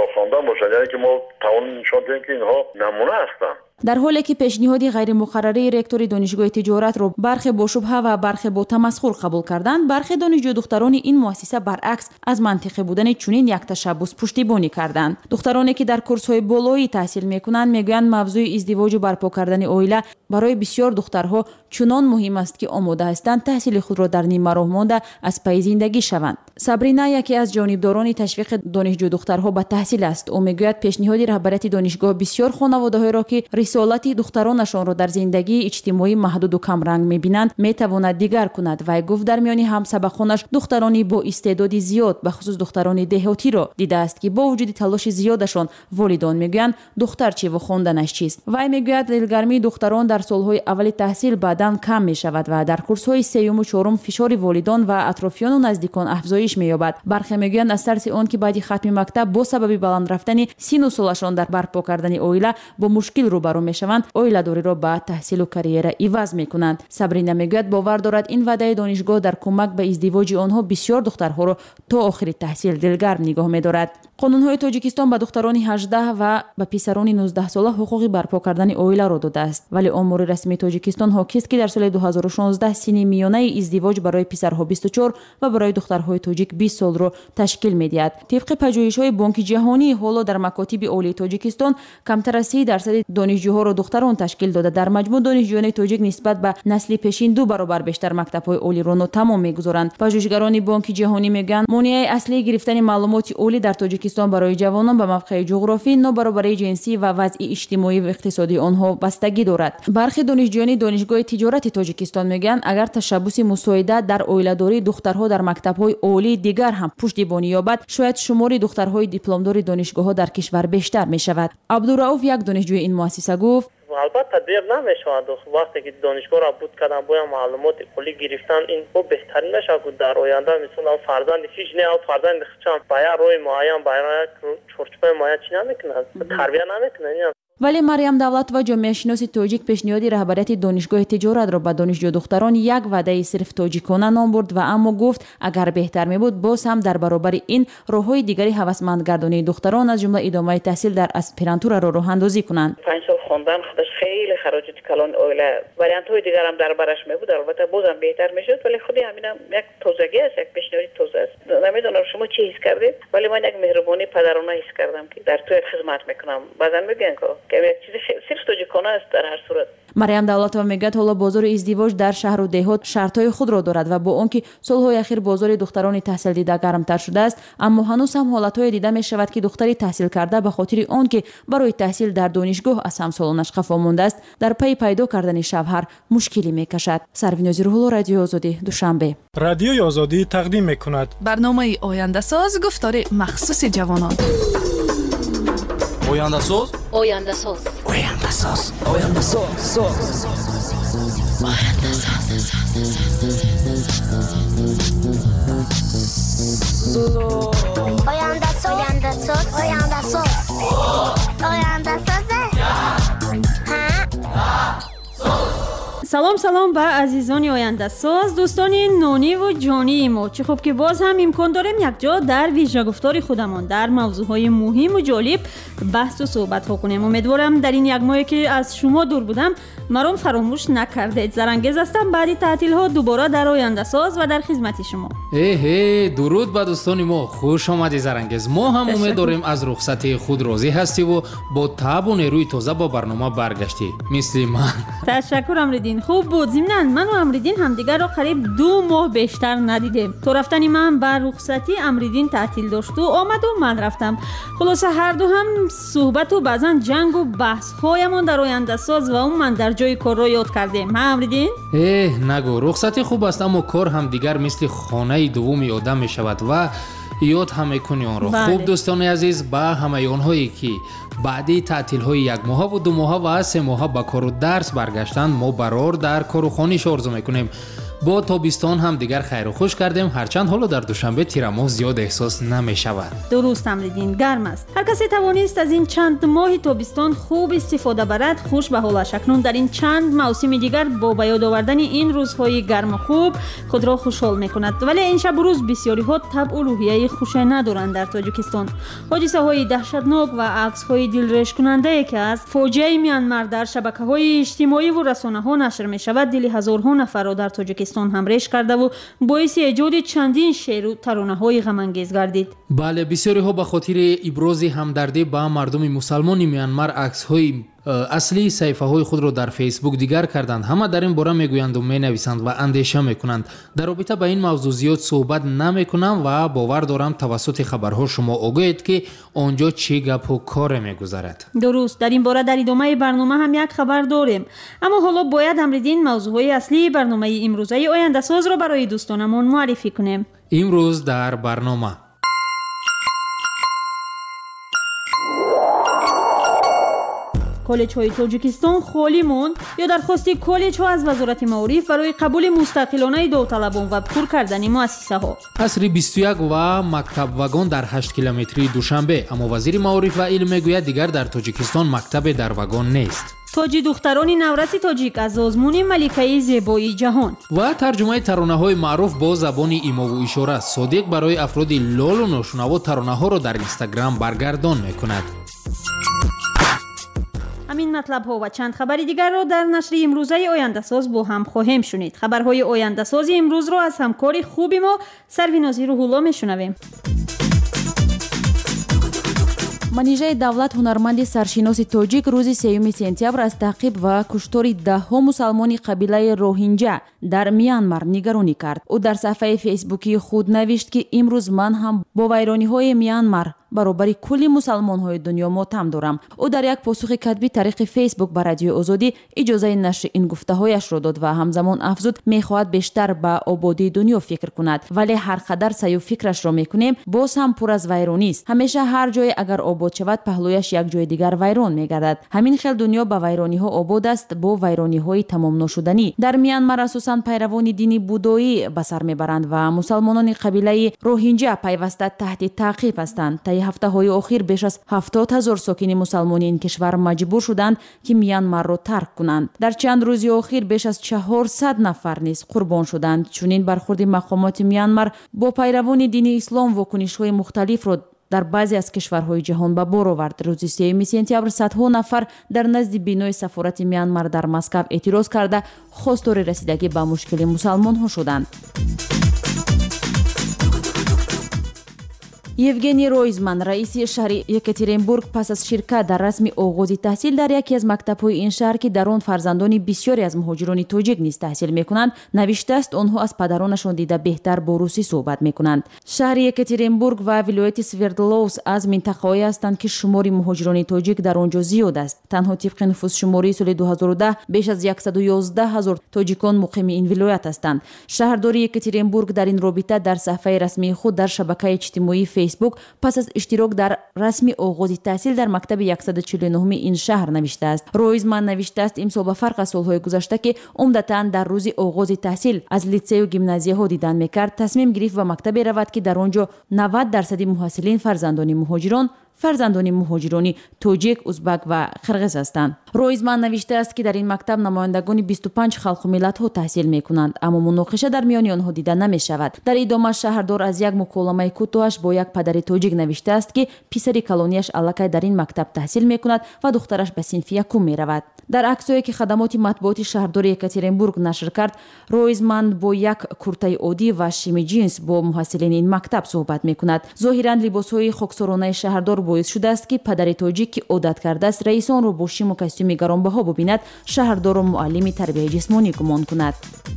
Яъне ки мо тавон нишон диҳем ки инҳо намуна ҳастанд. дар ҳоле ки пешниҳоди ғайримуқаррарии ректори донишгоҳи тиҷоратро бархе бо шубҳа ва бархе бо тамасхур қабул карданд, бархе донишҷӯ духтарони ин муассиса баръакс аз мантиқи будани чунин як ташаббус пуштибонӣ карданд. духтароне ки дар курсҳои болоӣ таҳсил мекунанд мегӯянд мавзӯи издивоҷу барпо кардани оила барои бисёр духтарҳо чунон муҳим аст ки омода ҳастанд таҳсили худро дар нима роҳ монда аз пайи зиндагӣ шаванд. Сабрина яке аз ҷонибдорони ташвиқи донишҷӯ духтарҳо ба таҳсил аст. ӯ мегӯяд пешниҳоди раҳбарияти донишгоҳ бисёр хонаводаҳоеро ки рисолати духтаронашонро дар зиндагии иҷтимоӣ маҳдуду камранг мебинанд метавонад дигар кунад. Вай гуфт, дар миёни ҳамсабақонаш духтарони бо истеъдоди зиёд ба хусус духтарони деҳотиро дидааст ки бо вуҷуди талоши зиёдашон волидон мегӯянд духтар чӣ ва хонданаш чист. Вай мегӯяд дилгармии духтарон дар солҳои аввали таҳсил баъдан кам мешавад ва дар курсҳои сеюму чорум фишори волидон ва атрофиёну наздикон афзоиш меёбад. бархе мегӯянд аз тарси он ки баъди хатми мактаб бо сабаби баланд рафтани сину солашон дар барпо кардани оила бо мушкил рӯбарӯ мешаванд, оиладориро ба таҳсилу карьера иваз мекунанд. Сабрина мегӯяд бовар дорад ин ваъдаи донишгоҳ дар кӯмак ба издивоҷи онҳо бисёр духтарҳоро то охири таҳсил дилгарм нигоҳ медорад. қонунҳои Тоҷикистон ба духтарони 18 ва ба писарони 19 сола ҳуқуқи барпо кардани оиларо додааст, вале омори расмии Тоҷикистон ҳокист ки дар соли 2016 синни миёнаи издивоҷ барои писарҳо 24 ва барои духтарҳои тоҷик 20 солро ташкил медиҳад. тибқи паҷӯҳишҳои Бонки ҷаҳонӣ ҳоло дар макотиби олии Тоҷикистон камтар аз 30% донишҷӯҳоро духтарон ташкил дода, дар маҷмӯъ донишҷӯёни тоҷик нисбат ба насли пешин 2 баробар бештар мактабҳои олиро нотамом мегузоранд. паҷӯҳишгарони Бонки ҷаҳонӣ мегӯянд монеаи аслии гирифтани маълумоти олӣ дар Тоҷикистон барои ҷавонон ба мавқеи ҷуғрофӣ, нобаробарии ҷинсӣ ва вазъи иҷтимоӣ ва иқтисодии онҳо бастагӣ дорад. бархи донишҷӯёни донишгоҳи тиҷорати Тоҷикистон мегӯянд, агар ташаббуси мусоида дар оиладории духтарҳо дар мактабҳои олии дигар ҳам пуштибонӣ ёбад, шояд шумори духтарҳои дипломдори донишгоҳҳо дар кишвар бештар мешавад. Абдурауф, як донишҷӯи ин муассиса, гуфт: албатта дер намешавад. вақте ки донишгоҳро буд кардан бояд маълумоти олӣ гирифтан, ин беҳтарин мешавад дар оянда мисол фарзанди хич не фарзанди хичам ба як роҳи муайян ба як чорчӯбаи муайян чӣ намекунад, тарбия намекунад. вале Марьям Давлатова, ҷомеашиноси тоҷик, пешниҳоди раҳбарияти донишгоҳи тиҷоратро ба донишҷӯ духтарон як ваъдаи сирф тоҷикона ном бурд ва аммо гуфт, агар беҳтар мебуд боз ҳам дар баробари ин роҳҳои дигари ҳавасмандгардонии духтарон аз ҷумла идомаи таҳсил дар аспирантураро роҳандозӣ кунанд. 5 сол хондан худаш хеле хароҷати калони оила, вариантҳои дигар ҳам дар бараш мебуд, албатта бозам беҳтар мешуд, вале худи ҳаминам як тозагӣ аст, як пешниҳоди тоза аст. намедонам چی حس کردید ولی من یک مهربانی پدرانه حس کردم که در توی خدمت میکنم بعدن میگن که یک چیز صرف توجیکانه است در هر صورت. مریم دولتова мегӯяд ҳоло бозори издивоҷ дар шаҳру деҳот шартҳои худро дорад ва бо он ки солҳои ахир бозори духтарони таҳсилдида гармтар шудааст аммо ҳанӯз ҳам ҳолатҳое дида мешавад ки духтари таҳсилкарда ба хотири он ки барои таҳсил дар донишгоҳ аз ҳамсолонаш хафо мондааст дар пайи пайдо кардани шавҳар мушкилӣ мекашад. Сарвинози Рӯҳулло, Радиои Озодӣ, Душанбе. Радиои Озодӣ тақдим мекунад барномаи ояндасоз, гуфтори махсуси ҷавонон. Oyandasöz. Oyandasöz. Oyandasöz. Oyandasöz. салом ба азизони ояндасоз, дӯстони нониву ҷонии мо. Чӣ хуб ки боз ҳам имкон дорем якҷо дар вижагуфтори худамон дар мавзӯъҳои муҳиму ҷолиб баҳсу суҳбатҳо кунем. Умедворам дар ин як моҳе ки аз шумо дур будам маром фаромӯш накардед. Зарангез ҳастам. баъди таътилҳо дубора дар ояндасоз ва дар хизмати шумо. дуруд ба дӯстони мо. хуш омадӣ Зарангез. мо ҳам умед дорем аз рухсатии худ розӣ ҳастиву бо табу нерӯи тоза ба барнома баргаштӣ мисли ман. ташаккур Амриддин. хуб буд. зимнан ману Амриддин ҳамдигарро қариб 2 моҳ бештар надидем. то рафтани ман ба рухсатӣ Амриддин таътил дошту омаду ман рафтам. хулоса ҳарду ҳам суҳбату баъзан ҷангу баҳсҳоямон дар ояндасоз ва умуман дар ҷои корро ёд кардем. ҳа Амриддин? нагӯ. рухсатӣ хуб аст аммо кор ҳам дигар мисли хонаи дуввуми одам мешавад ва ёд ҳам мекунӣ онро. хуб дӯстони азиз, ба ҳамаи онҳое ки баъди таътилҳои 1 моҳаву 2 моҳа ва 3 моҳа ба кору дарс баргаштанд мо барор дар кору хониш орзу мекунем. бо тобистон ҳам дигар хайру хуш кардем, ҳарчанд ҳоло дар душанбе тирамоҳ зиёд эҳсос намешавад. дуруст Амриддин, гарм аст. ҳар касе тавонист аз ин чанд моҳи тобистон хуб истифода барад, хуш ба ҳолаш. акнун дар ин чанд мавсими дигар бо ба ёд овардани ин рӯзҳои гарму хуб худро хушҳол мекунад. вале ин шабу рӯз бисёриҳо табъу рӯҳияи хуше надоранд дар Тоҷикистон. ҳодисаҳои таҳшатнок ва аксҳои дилрешкунандае ки аз фоҷиаи Мянмар дар шабакаҳои иҷтимоиву расонаҳо нашр мешавад, дили ҳазорҳо нафарро дар Тоҷикистон ҳам реш кардаву боиси эҷоди чандин шеъру таронаҳои ғамангез гардид. бале, бисёриҳо ба хотири ибрози ҳамдардӣ ба мардуми мусалмони Мянмар аксҳои аслии саҳифаҳои худро дар фейсбук дигар карданд. ҳама дар ин бора мегӯянду менависанд ва андеша мекунанд. дар робита ба ин мавзӯъ зиёд суҳбат намекунам ва бовар дорам тавассути хабарҳо шумо огоҳед ки онҷо чӣ гапу коре мегузарад. дуруст. дар ин бора дар идомаи барнома ҳам як хабар дорем. аммо ҳоло бояд Амриддин мавзӯъҳои аслии барномаи имрӯзаи ояндасозро барои дӯстонамон муаррифӣ кунем. имрӯз дар барнома коллеҷҳои Тоҷикистон холӣ монд ё дархости коллеҷҳо аз вазорати маориф барои қабули мустақилонаи довталабон ва пур кардани муассисаҳо. асри 21 ва мактабвагон дар 8 километри Душанбе, аммо вазири маориф ва илм мегӯяд дигар дар Тоҷикистон мактабе дар вагон нест. тоҷи духтарони навраси тоҷик аз озмуни маликаи зебоии ҷаҳон ва тарҷумаи таронаҳои маъруф бо забони имову ишора. Содиқ барои афроди лолу ношунаво таронаҳоро дар Инстаграм баргардон мекунад. ҳамин матлабҳо ва чанд хабари дигарро дар нашри имрӯзаи ояндасоз бо ҳам хоҳем шунид. хабарҳои ояндасози имрӯзро аз ҳамкори хуби мо Сарвинози Рӯҳулло мешунавем. манижаи давлат ҳунарманди саршиноси тоҷик рӯзи 3 сентябр аз таъқиб ва куштори даҳҳо мусалмони қабилаи роҳинҷа дар Мянмар нигаронӣ кард. ӯ дар саҳифаи фейсбукии худ навишт ки имрӯз ман ҳам бо вайрониҳои Мянмар баробари кулли мусалмонҳои дунё мотам дорам. ӯ дар як посухи катбӣ тариқи фейсбук ба Радиои Озодӣ иҷозаи нашри ин гуфтаҳояшро дод ва ҳамзамон афзуд мехоҳад бештар ба ободии дунё фикр кунад, вале ҳар қадар саю фикрашро мекунем боз ҳам пур аз вайронист. ҳамеша ҳар ҷое агар обод шавад паҳлӯяш як ҷои дигар вайрон мегардад. ҳамин хел дунё ба вайрониҳо обод аст, бо вайрониҳои тамомношуданӣ. дар Мянмар асосан пайравони дини будоӣ ба сар мебаранд ва мусалмонони қабилаи роҳинҷа пайваста таҳти таъқиб ҳастанд. ҳафтаҳои охир беш аз 70 000 сокини мусалмони ин кишвар маҷбур шуданд ки Мянмарро тарк кунанд. дар чанд рӯзи охир беш аз 400 нафар низ қурбон шуданд. чунин бархурди мақомоти Мянмар бо пайравони дини ислом вокунишҳои мухталифро дар баъзе аз кишварҳои ҷаҳон ба бор овард. рӯзи 3 сентябр садҳо нафар дар назди бинои сафорати Мянмар дар Москав эътироз карда хостори расидагӣ ба мушкили мусалмонҳо шуданд. یوگنی رویزمن رئیس شهر یکاترینبورگ پس از شرکت در رسم آغاز تحصیل در یکی از مکتب‌های این شهر که در آن فرزندان بسیاری از مهاجران تاجیک نیز تحصیل می‌کنند نوشته است آنها از پدرانشان دیده بهتر با روسی صحبت می‌کنند. شهر یکاترینبورگ و ولایت سوردلوفسک از منطقه‌ای هستند که شمار مهاجران تاجیک در آنجا زیاد است. تنها طبق نفوس شماری سال 2010 بیش از 111,000 تاجیکان مقیم این ولایت هستند. شهرداری یکاترینبورگ در این رابطه در صفحه رسمی خود در شبکه اجتماعی فیسبوک پس از اشتراک در رسمی آغاز تحصیل در مکتب 149 این شهر نوشته است. رویزمن نوشته است امسال به فرق از سالهای گذشته که عمدتاً در روز آغاز تحصیل از لیسه و گیمنازیاها دیدن میکرد تصمیم گرفت و مکتبی رود که در آنجا 90% محصلین فرزندان مهاجرانی تاجیک، ازبک و قرغیز هستند. رویزمن نوشته است که در این مکتب نمایندگان 25 خلق و ملت ها تحصیل میکنند اما مناقشه در میان آنها دیده نمی شود. در ادامه شهردار از یک مکالمه کوتاهش با یک پدر تاجیک نوشته است که پسر کلونیش الکی در این مکتب تحصیل میکند و دخترش به صنف یکم میرود. در عکسایی که خدمات مطبوعاتی شهردار یکاترینبورگ نشر کرد، رویزمن با یک کرته عادی و شیمی جینس با محصلین این مکتب صحبت میکند. ظاهرا لباسهای خاکسارانه شهردار باعث شده است که پدر تاجیک که عادت کرده است رئیسان را با شیم و کاستوم گرانبها ببیند شهردار و معلم تربیت جسمانی گمان کند.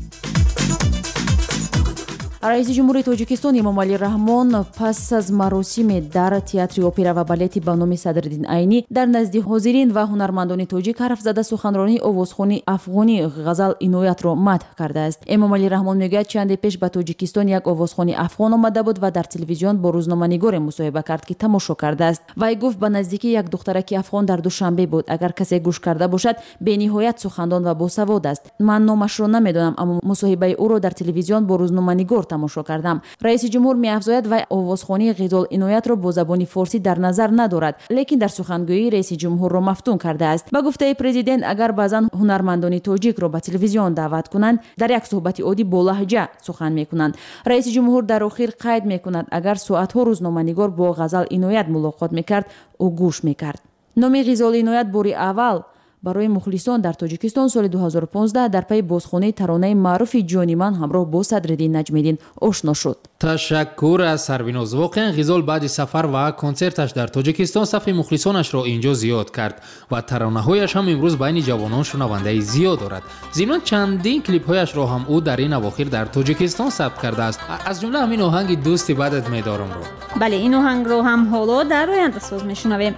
رئیس جمهوری تاجیکستان امامعلی رحمان پس از مراسم در تئاتر اپرا و بالت به نام صدرالدین عینی در نزد حاضرین و هنرمندان تاجیک حرف زده سخنرانی آوازخوانی افغانی غزل عنایت را مدح کرده است. امامعلی رحمان میگوید چند پیش به تاجیکستان یک آوازخوانی افغان آمده بود و در تلویزیون با روزنامه‌نگار مصاحبه کرد که تماشا کرده است. وی گفت به نزدیکی یک دخترک افغان در دوشنبه بود. اگر کسی گوش کرده باشد به نهایت سخندان و باسواد است. من نامش را نمیدانم اما مصاحبه او را در تلویزیون با روزنامه‌نگار تماشا کردم. رئیس جمهور می‌افزاید و آوازخوانی غزل عنایت را با زبان فارسی در نظر ندارد، لیکن در سخنگویی رئیس جمهور را مفتون کرده است. به گفته پرزیدنت اگر بعضن هنرمندان تاجیک را به تلویزیون دعوت کنند در یک صحبت عادی با لهجه سخن می‌کنند. رئیس جمهور در آخر قید می‌کند اگر ساعت‌ها روزنامه‌نگار با غزل عنایت ملاقات می‌کرد او گوش می‌کرد. نام غزل عنایت باری اول برای مخلصان در تاجیکستان سال 2015 در پی بازخوانی ترانه معروف جانی من همراه با صدرالدین نجمیدین آشنا شد. تشکر از سربیناز. واقعا غزال بعد سفر و کنسرتش در تاجیکستان صف مخلصانش را اینجا زیاد کرد و ترانه‌هایش هم امروز بین جوانان شنونده زیاد دارد. ضمن چندین کلیپ‌هایش را هم او در این اواخر در تاجیکستان ثبت کرده است. از جمله همین آهنگ دوست بعدت می‌دارم را. بله این آهنگ رو هم حالا در آینده ساز می‌شنویم.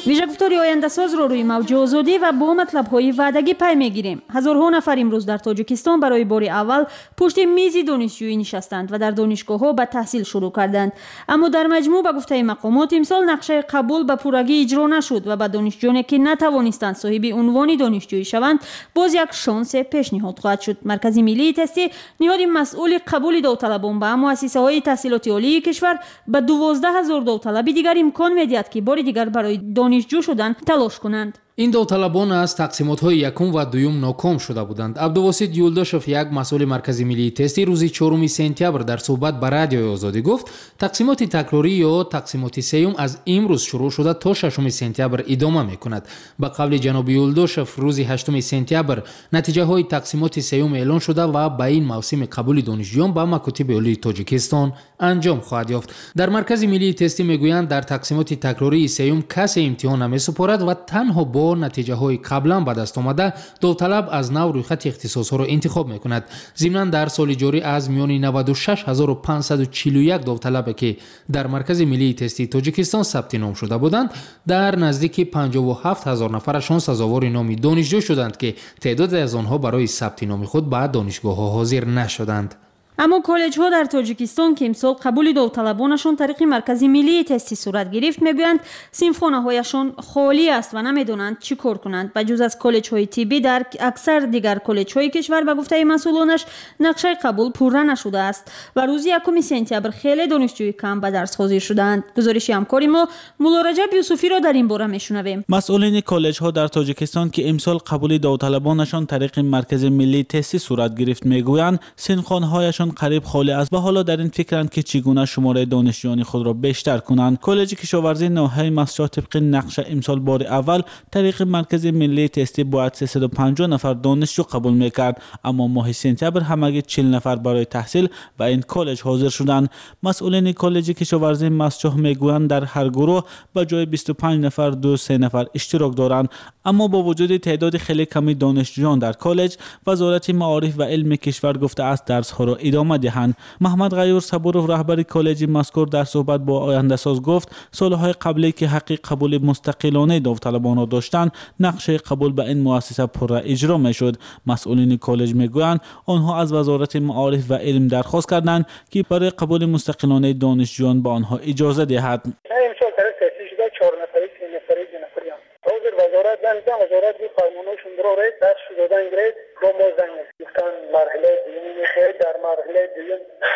вижагуфтори ояндасозро рӯи мавҷи озодӣ ва бо матлабҳои ваъдагӣ пай мегирем. ҳазорҳо нафар имрӯз дар тоҷикистон барои бори аввал пушти мизи донишҷӯӣ нишастанд ва дар донишгоҳҳо ба таҳсил шурӯъ карданд. аммо дар маҷмӯъ ба гуфтаи мақомот имсол нақшаи қабул ба пуррагӣ иҷро нашуд ва ба донишҷӯёне ки натавонистанд соҳиби унвони донишҷӯӣ шаванд боз як шонсе пешниҳод хоҳад шуд. маркази миллии тестӣ ниҳоди масъули қабули довталабон ба муассисаҳои таҳсилоти олии кишвар ба 12 000 довталаби дигар имкон медиҳад ки бори дигар барои донишҷӯ шудан талош кунанд. ин довталабон аз тақсимотҳои якум ва дуюм ноком шуда буданд. абдувосит юлдошев, як масъули маркази миллии тестӣ, рӯзи 4 сентябр дар суҳбат ба радиои озодӣ гуфт, тақсимоти такрорӣ ё тақсимоти сеюм аз имрӯз шурӯъ шуда то 6 сентябр идома мекунад. ба қавли ҷаноби юлдошев, рӯзи 8 сентябр натиҷаҳои тақсимоти сеюм эълон шуда ва ба ин мавсими қабули донишҷӯён ба макотиби олии тоҷикистон анҷом хоҳад ёфт. дар маркази миллии тестӣ мегӯянд, дар тақсимоти такрории сеюм касе имтиҳон намесупорад ва танҳо бо натиҷаҳои қаблан ба даст омада довталаб аз нав рӯйхати ихтисосҳоро интихоб мекунад. зимнан дар соли ҷорӣ аз миёни 96541 довталабе ки дар маркази миллии тестии тоҷикистон сабти ном шуда буданд, дар наздики 57000 нафарашон сазовори номи донишҷӯ шуданд ки теъдоде аз онҳо барои сабти номи худ ба донишгоҳҳо ҳозир нашуданд. аммо коллеҷҳо дар тоҷикистон ки имсол қабули довталабонашон тариқи маркази миллии тестӣ сурат гирифт мегӯянд, синфхонаҳояшон холӣ аст ва намедонанд чӣ кор кунанд. ба ҷуз аз коллеҷҳои тиббӣ дар аксар дигар коллеҷҳои кишвар ба гуфтаи масъулонаш нақшаи қабул пурра нашудааст ва рӯзи 1 сентябр хеле донишҷӯи кам ба дарс ҳозир шудаанд. гузориши ҳамкори мо муллораҷаб юсуфиро дар ин бора мешунавем. масъулини коллеҷҳо дар тоҷикистон ки имсол қабули довталабонашон тариқи маркази миллии тестӣ сурат гирифт мегӯянд, синфхонаҳояшон қариб холӣ аст ва ҳоло дар ин фикранд ки чӣ гуна шумораи донишҷӯёни худро бештар кунанд. коллеҷи кишоварзии ноҳияи масҷоҳ тибқи нақша имсол бори аввал тариқи маркази миллии тестӣ бояд 350 нафар донишҷӯ қабул мекард, аммо моҳи сентябр ҳамагӣ 40 нафар барои таҳсил ба ин коллеҷ ҳозир шуданд. масъулини коллеҷи кишоварзии масҷоҳ мегӯянд, дар ҳар гурӯҳ ба ҷои 25 нафар 2-3 нафар иштирок доранд. аммо бо вуҷуди теъдоди хеле ками донишҷӯён дар коллеҷ, вазорати маориф ва илми кишвар гуфтааст дарсҳоро идома диҳанд. маҳмад ғайюр сабуров, раҳбари коллеҷи мазкур, дар суҳбат бо ояндасоз гуфт, солҳои қаблӣ ки ҳаққи қабули мустақилонаи довталабонро доштанд, нақшаи қабул ба ин муассиса пурра иҷро мешуд. масъулини коллеҷ мегӯянд, онҳо аз вазорати маориф ва илм дархост карданд ки барои қабули мустақилонаи донишҷӯён ба онҳо иҷоза диҳад. ҳозир вазорат занидам, вазорат ди фармоношон доред, даршо додан гиред, бо мо занг гуфтан марҳилаи дуюм мехоҳед, дар марҳилаи дуюм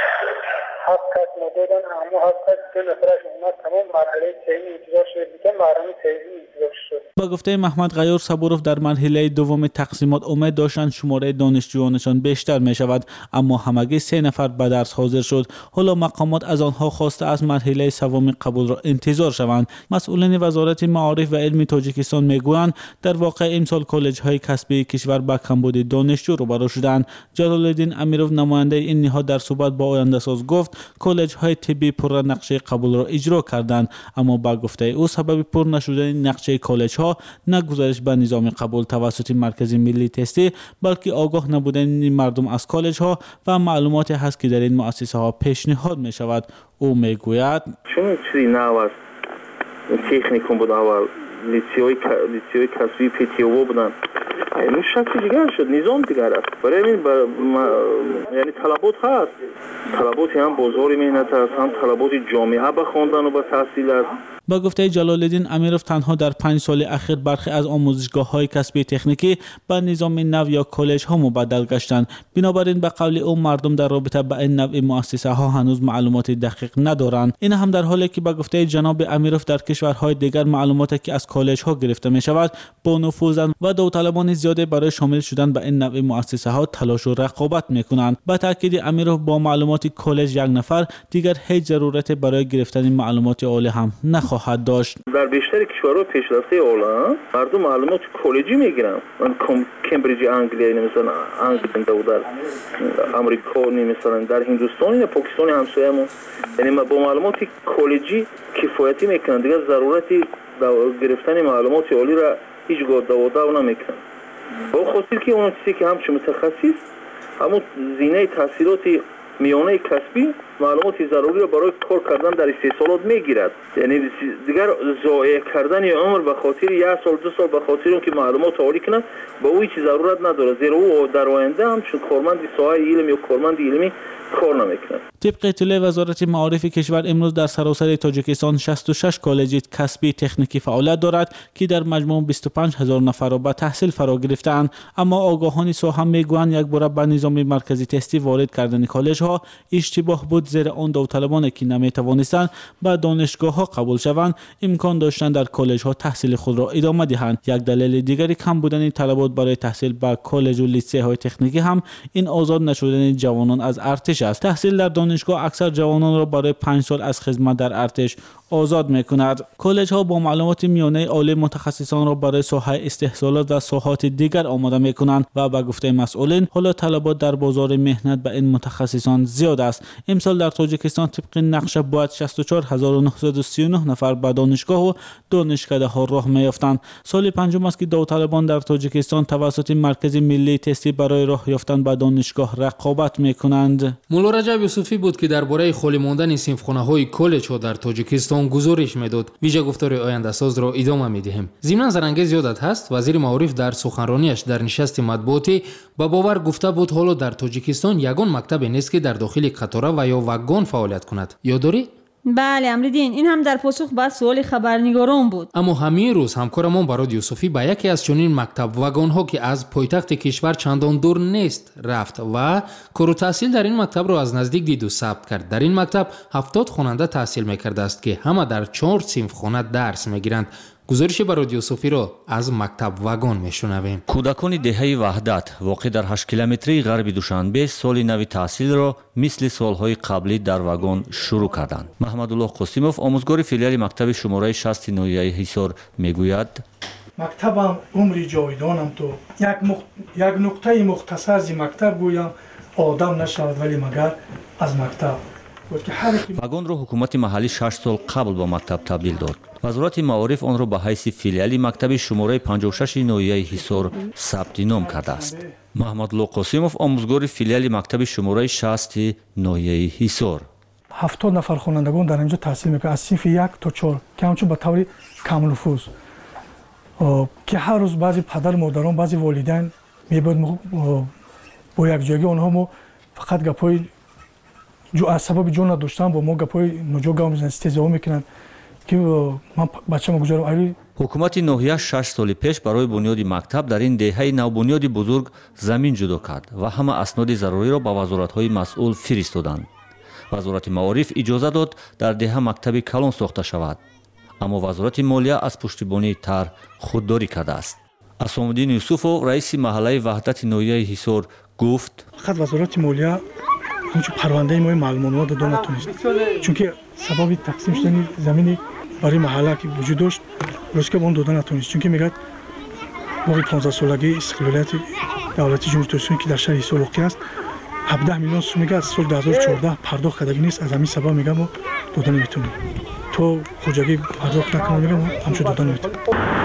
7 кас надодан, аммо 7 кас 2 нафараш омад, тамом марҳилаи сеюм интизор шуд, дигар марҳилаи сеюм интизор шуд. ба гуфтаи маҳмад ғайюр сабуров, дар марҳилаи дуввуми тақсимот умед доштанд шумораи донишҷӯёнашон бештар мешавад, аммо ҳамагӣ 3 нафар ба дарс ҳозир шуд. ҳоло мақомот аз онҳо хостааст марҳилаи савоми қабулро интизор шаванд. масъулини вазорати маориф ва илми тоҷикистон мегӯянд, дар воқеъ имсол коллеҷҳои касбии кишвар ба камбуди донишҷӯ рӯбарӯ шуданд. ҷалолиддин амиров, намояндаи ин ниҳод, дар суҳбат бо ояндасоз гуфт, коллеҷҳои тиббӣ пурра нақшаи қабулро иҷро карданд, аммо ба гуфтаи ӯ сабаби пур нашудани нақшаи коллеҷҳо на гузариш ба низоми қабул тавассути маркази миллии тестӣ, балки огоҳ набудани мардум аз коллеҷҳо ва маълумоте ҳаст ки дар ин муассисаҳо пешниҳод мешавад. ӯ мегӯяд, чун чизи нав аст, техникум буд аввал, литсеои касбии ПТО буданд. ин шакли дигар шуд, низом дигар аст. барои ин яъни талабот ҳаст. талаботи ҳам бозори меҳнат аст, ҳам талаботи ҷомеа ба хондану ба таҳсил аст. ба гуфтаи ҷалолиддин амиров, танҳо дар 5 соли ахир бархе аз омӯзишгоҳҳои касбии техникӣ ба низоми нав ё коллеҷҳо мубаддал гаштанд. бинобар ин ба қавли ӯ мардум дар робита ба ин навъи муассисаҳо ҳанӯз маълумоти дақиқ надоранд. ин ҳам дар ҳоле ки ба гуфтаи ҷаноби амиров дар кишварҳои дигар маълумоте ки аз коллеҷҳо гирифта мешавад бо нуфузанд ва довталабони зиёде барои шомил шудан ба ин навъи муассисаҳо талошу рақобат мекунанд. ба таъкиди амиров, бо маълумоти коллеҷ як нафар дигар ҳеҷ зарурате барои гирифтани маълумоти олӣ ҳам нахоҳад дошт. дар бештари кишварҳои пешрафтаи олам мардум маълумоти коллеҷӣ мегиранд. кембриҷи англия, мисалан англия дар амрико, мисалан дар ҳиндустон, покистони ҳамсоямон, яъне бо маълумоти коллеҷӣ кифоятӣ мекунанд. дигар зарурати гирифтани маълумоти олиро ҳеҷ гоҳ даводав намекунанд. бо хотир ки он чизе ки ҳамчун мутахассис ҳамун зинаи таҳсилоти миёнаи касбӣ маълумоти заруриро барои кор кардан дар истеҳсолот мегирад. яъне дигар зоя кардани умр ба хотири 1 сол 2 сол ба хотири он ки маълумот олӣ кунад ба ӯ ҳеҷ зарурат надорад, зеро ӯ дар оянда ҳамчун корманди соҳаи илм ё корманди илмӣ کار نمیکنند. طبق اطلاع وزارت معارف کشور امروز در سراسر تاجیکستان 66 کالج کسبی تکنیکی فعالیت دارد که در مجموع 25000 نفر را به تحصیل فرا گرفتند، اما آگاهان ساحه میگویند یک بار به نظام مرکزی تستی وارد کردن کالج ها اشتباه بود، زیرا آن داوطلبان که نمیتوانستند به دانشگاه ها قبول شوند امکان داشتند در کالج ها تحصیل خود را ادامه دهند. یک دلیل دیگری کم بودن طلبات برای تحصیل به کالج و لیسه های تکنیکی هم این آزاد نشدن جوانان از ارتش است. تحصیل در دانشگاه اکثر جوانان را برای 5 سال از خدمت در ارتش آزاد می‌کند. کالج ها با معلومات میانه عالی متخصصان را برای ساحه استحصالات و ساحات دیگر آماده می‌کنند و به گفته مسئولین حالا طلبات در بازار مهنت به این متخصصان زیاد است. امسال در تاجیکستان طبق نقشه باید 64939 نفر به دانشگاه و دانشکده ها راه میافتند. سال پنجم است که داوطلبان در تاجیکستان توسط مرکز ملی تستی برای راه یافتن به دانشگاه رقابت می‌کنند. مولا رجب یوسفی بود که درباره خالی ماندن صنفخانه‌های کالج ها در تاجیکستان گزارش میداد. ویژه گفتار آینده ساز را ادامه میدهیم. ضمن زرنگی زیادت هست. وزیر معارف در سخنرانیش در نشست مطبوعاتی با باور گفته بود حالا در تاجیکستان یگان مکتب نیست که در داخل قطار و یا واگن فعالیت کند. یادداری؟ بله امردین، این هم در پاسخ به سوال خبرنگاران بود. اما همین روز همکارمان براد یوسفی به یکی از چنین مکتب واگن ها که از پایتخت کشور چندان دور نیست رفت و کار و تحصیل در این مکتب را از نزدیک دید و ثبت کرد. در این مکتب 70 خواننده تحصیل میکرده است که همه در 4 صنف خانه درس میگیرند. گزارش براد یوسفی را از مکتب واگن میشنویم. کودکان دهه وحدت واقع در 8 کیلومتری غرب دوشنبه سال نو تحصیل را مثل سالهای قبلی در واگن شروع کردند. محمدالله قاسمов آموزگار فیلیال مکتب شماره 60 ناحیه حصار میگوید مکتبم عمری جاودانم تو یک نقطه مختصر از مکتب گویم آدم نشود ولی مگر از مکتب. واگن را حکومت محلی 6 سال قبل با مکتب تبدیل داد. وزارت معارف آن را به حیث فیلیال مکتب شماره 56 ناحیه حصار ثبت نام کرده است. محمدالله قاسمов آموزگار فیلیال مکتب شماره 60 ناحیه حصار 70 نفر خوانندگان در اینجا تحصیل میکنند از صنف 1 تا 4 که همچون به طور کامل نفوذ که هر روز بعضی پدر مادران بعضی والدین میبود با یک جایی آنها ما فقط گپای از سبب جون نداشتن با ما گپای نجا گام میزنن استهزا میکنن که من بچه‌مو گذارم. حکومت ناحیه 6 سال پیش برای بنیاد مکتب در این دهه نوبنیاد بزرگ زمین جدا کرد و همه اسناد ضروری را به وزارت‌های مسئول فرستادند. وزارت معارف اجازه داد در دهه مکتب کلان ساخته شود، اما وزارت مالیه از پشتیبانی طرح خودداری کرده است. اسام‌الدین یوسفov رئیس محله وحدت ناحیه حصار گفت فقط وزارت مالیه همچون پرونده ما معلومات داد نتونست، چون که سبب تقسیم شدن زمین برای محله که وجود داشت روز که اون دادن نتونست، چون که میگه باقی 15 سالگی استقلالیت دولت جمهوری اسلامی که در شهر حصار واقع است 17 میلیون سوم میگه از سال 2014 پرداخت کردگی نیست. از همین سبب میگه ما دادن نمیتونیم، تو خوجگی پرداخت نکنه میگه ما همچون دادن نمیتونیم.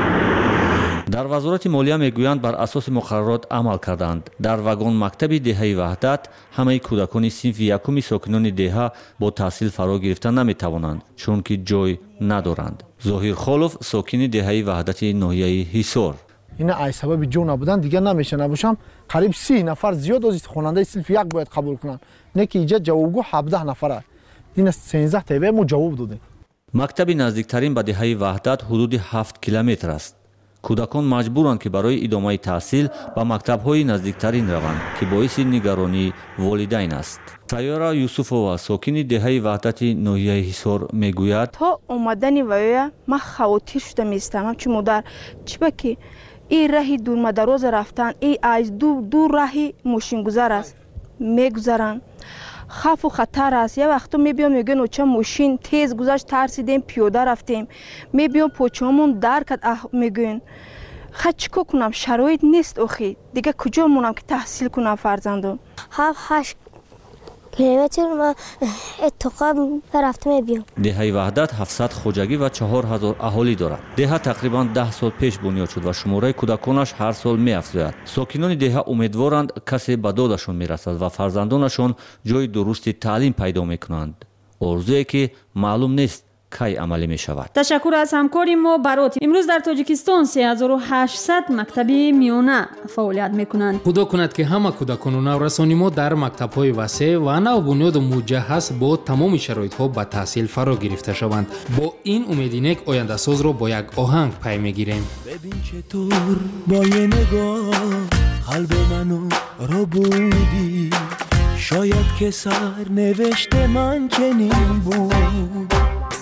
در وزارت مالیه میگویند بر اساس مقررات عمل کردند. در واگن مکتب دهه وحدت همه کودکان صنف یکم ساکنان دهه با تحصیل فرا گرفتن نمیتوانند چون که جای ندارند. ظاهر خالف ساکن دهه وحدت ناحیه حصار این ای سبب جو نبودن دیگه نمیشه نباشم قریب 30 نفر زیاد از خواننده صنف 1 باید قبول کنن، نه که اینجا جوابگو 17 نفره. این 13 تا ما جواب دادیم. مکتب نزدیکترین به دهه وحدت حدود 7 کیلومتر است. کودکان مجبورند که برای ادامه تحصیل به مکتب‌های نزدیکترین روند که باعث نگرانی والدین است. سیاره یوسفova ساکن دهه وحدت ناحیه حصار میگوید تا اومدن ویا ما خاطر شدم میستم چون مادر چه که این راهی دور مدروز رفتن این از دور راهی ماشین گذار است میگذارن خوف و خطر است. یه وقتا میبیام میگن اوچه ماشین تیز گذاشت ترسیدیم پیاده رفتیم میبیام پوچامون در کد میگن خد چیکار کنم شرایط نیست. اخی دیگه کجا مونم که تحصیل کنم فرزندم. کیلومتر ما اتقاب رفتم بیام. деҳаи ваҳдат 700 хоҷагӣ ва 4000 аҳолӣ дорад. деҳа тақрибан 10 сол пеш бунёд шуд ва шумораи кӯдаконаш ҳар сол меафзояд. сокинони деҳа умедворанд касе ба додашон мерасад ва фарзандонашон ҷои дурусти таълим пайдо мекунанд. орзуе ки маълум нест кай амалӣ мешавад. ташаккур аз ҳамкори мо барот. имрӯз дар тоҷикистон 3800 мактаби миёна фаъолият мекунанд. худо кунад ки ҳама кӯдакону наврасони мо дар мактабҳои васеъ ва навбунёду муҷаҳҳаз бо тамоми шароитҳо ба таҳсил фаро гирифта шаванд. бо ин умеди нек ояндасозро бо як оҳанг пай мегирем. ببین چطور با یه نگاه قلب منو رو بودی شاید که سرنوشت من چنین بود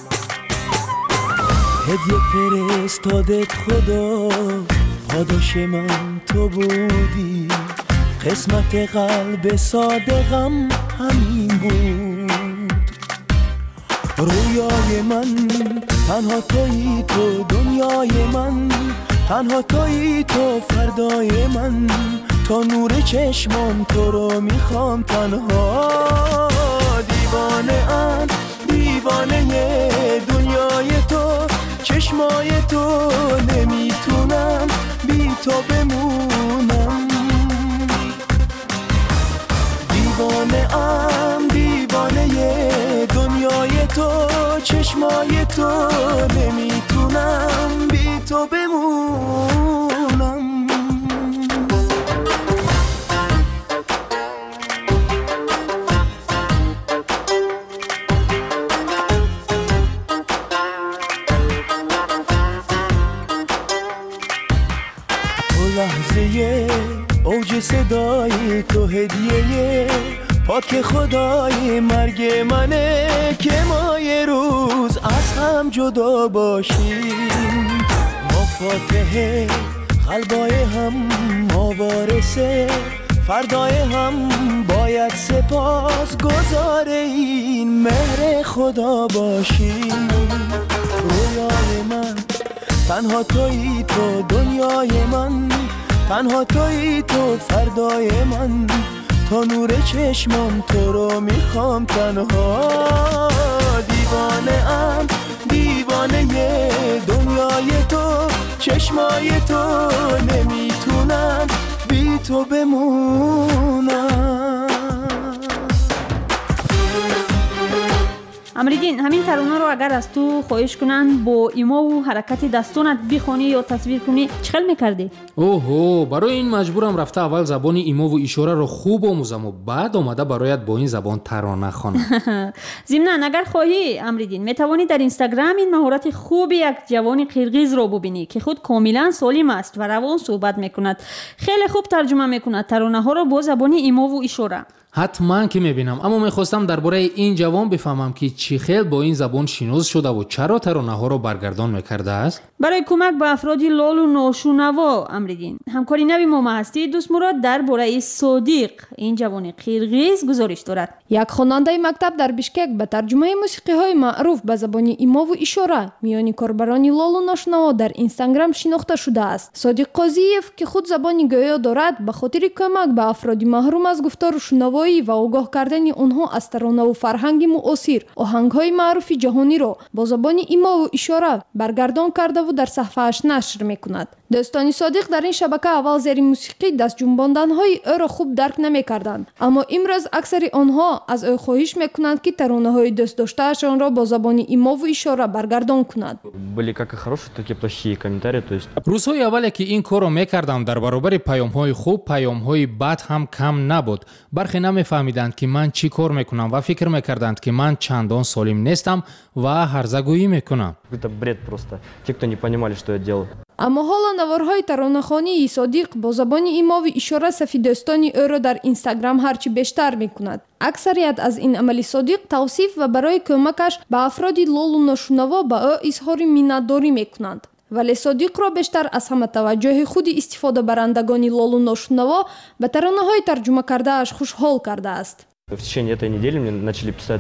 هدیه فرستادت خدا پاداش من تو بودی قسمت قلب صادقم همین بود رویای من تنها تویی تو دنیای من تنها تویی تو فردای من تا نور چشمام تو رو میخوام تنها دیوانه ام دیوانه دنیای تو چشمای تو نمیتونم بی تو بمونم دیوانه ام دیوانه دنیای تو چشمای تو نمیتونم بی تو بمونم لحظه اوج صدای تو هدیه پاک خدای مرگ منه که ما یه روز از هم جدا باشیم ما فاتحه قلبای هم ما وارثه فردای هم باید سپاس گزار این مهر خدا باشیم رویای من تنها تویی تو دنیای من تنها تویی تو فردای من تا نور چشمام تو رو میخوام تنها دیوانه ام دیوانه دنیای تو چشمای تو نمیتونم بی تو بمونم амридин ҳамин таронаро агар аз ту хоҳиш кунанд бо имову ҳаракати дастонат бихонӣ ё тасвир кунӣ чӣ хел мекардӣ? оҳо барои ин маҷбурам рафта аввал забони имову ишораро хуб омӯзаму баъд омада бароят бо ин забон тарона хонам. зимнан агар хоҳӣ амридин метавонӣ дар инстаграм ин маҳорати хуби як ҷавони қирғизро бубинӣ ки худ комилан солим аст ва равон суҳбат мекунад. хеле хуб тарҷума мекунад таронаҳоро бо забони имову ишора. ҳатман ки мебинам аммо мехостам дар бораи ин ҷавон бифаҳмам ки чӣ хел бо ин забон шинос шудаву чаро таронаҳоро баргардон мекардааст. барои кӯмак ба афроди лолу ношунаво амридин ҳамкори нави мо ҳастии дӯстмурод дар бораи содиқ ин ҷавони қирғиз гузориш дорад. як хонандаи мактаб дар бишкек ба тарҷумаи мусиқиҳои маъруф ба забони имову ишора миёни корбарони лолу ношунаво дар инстаграм шинохта шудааст. содиқ қозиев ки худ забони гӯё дорад ба хотири кӯмак ба афроди маҳрум аз гуфтору шунавоӣ ва огоҳ кардани онҳо аз таронаву фарҳанги муосир оҳангҳои маъруфи ҷаҳониро бо забони имову ишора баргардон кардаву дар саҳфааш нашр мекунад. дӯстони содиқ дар ин шабака аввал зери мусиқӣ дастҷунбонданҳои ӯро хуб дарк намекарданд, аммо имрӯз аксари онҳо аз ӯ хоҳиш мекунанд ки таронаҳои дӯстдоштаашонро бо забони имову ишора баргардон кунад. Были как и хорошие, так и плохие комментарии, то есть... рӯзҳои аввале ки ин корро мекардам дар баробари паёмҳои хуб паёмҳои бад ҳам кам набуд. бархе намефаҳмиданд ки ман чӣ кор мекунам ва фикр мекарданд ки ман чандон солим нестам ва ҳарзагӯӣ мекунам. Это бред просто. Те, кто не понимали, что я делаю. аммо ҳоло наворҳои таронахонии содиқ бо забони имови ишора сафи дӯстони ӯро дар инстаграм ҳарчи бештар мекунад. аксарият аз ин амали содиқ тавсиф ва барои кӯмакаш ба афроди лолу ношунаво ба ӯ изҳори миннатдорӣ мекунанд. вале содиқро бештар аз ҳама таваҷҷӯҳи худи истифодабарандагони лолу ношунаво ба таронаҳои тарҷума кардааш хушҳол кардааст. В течение этой недели мне начали писать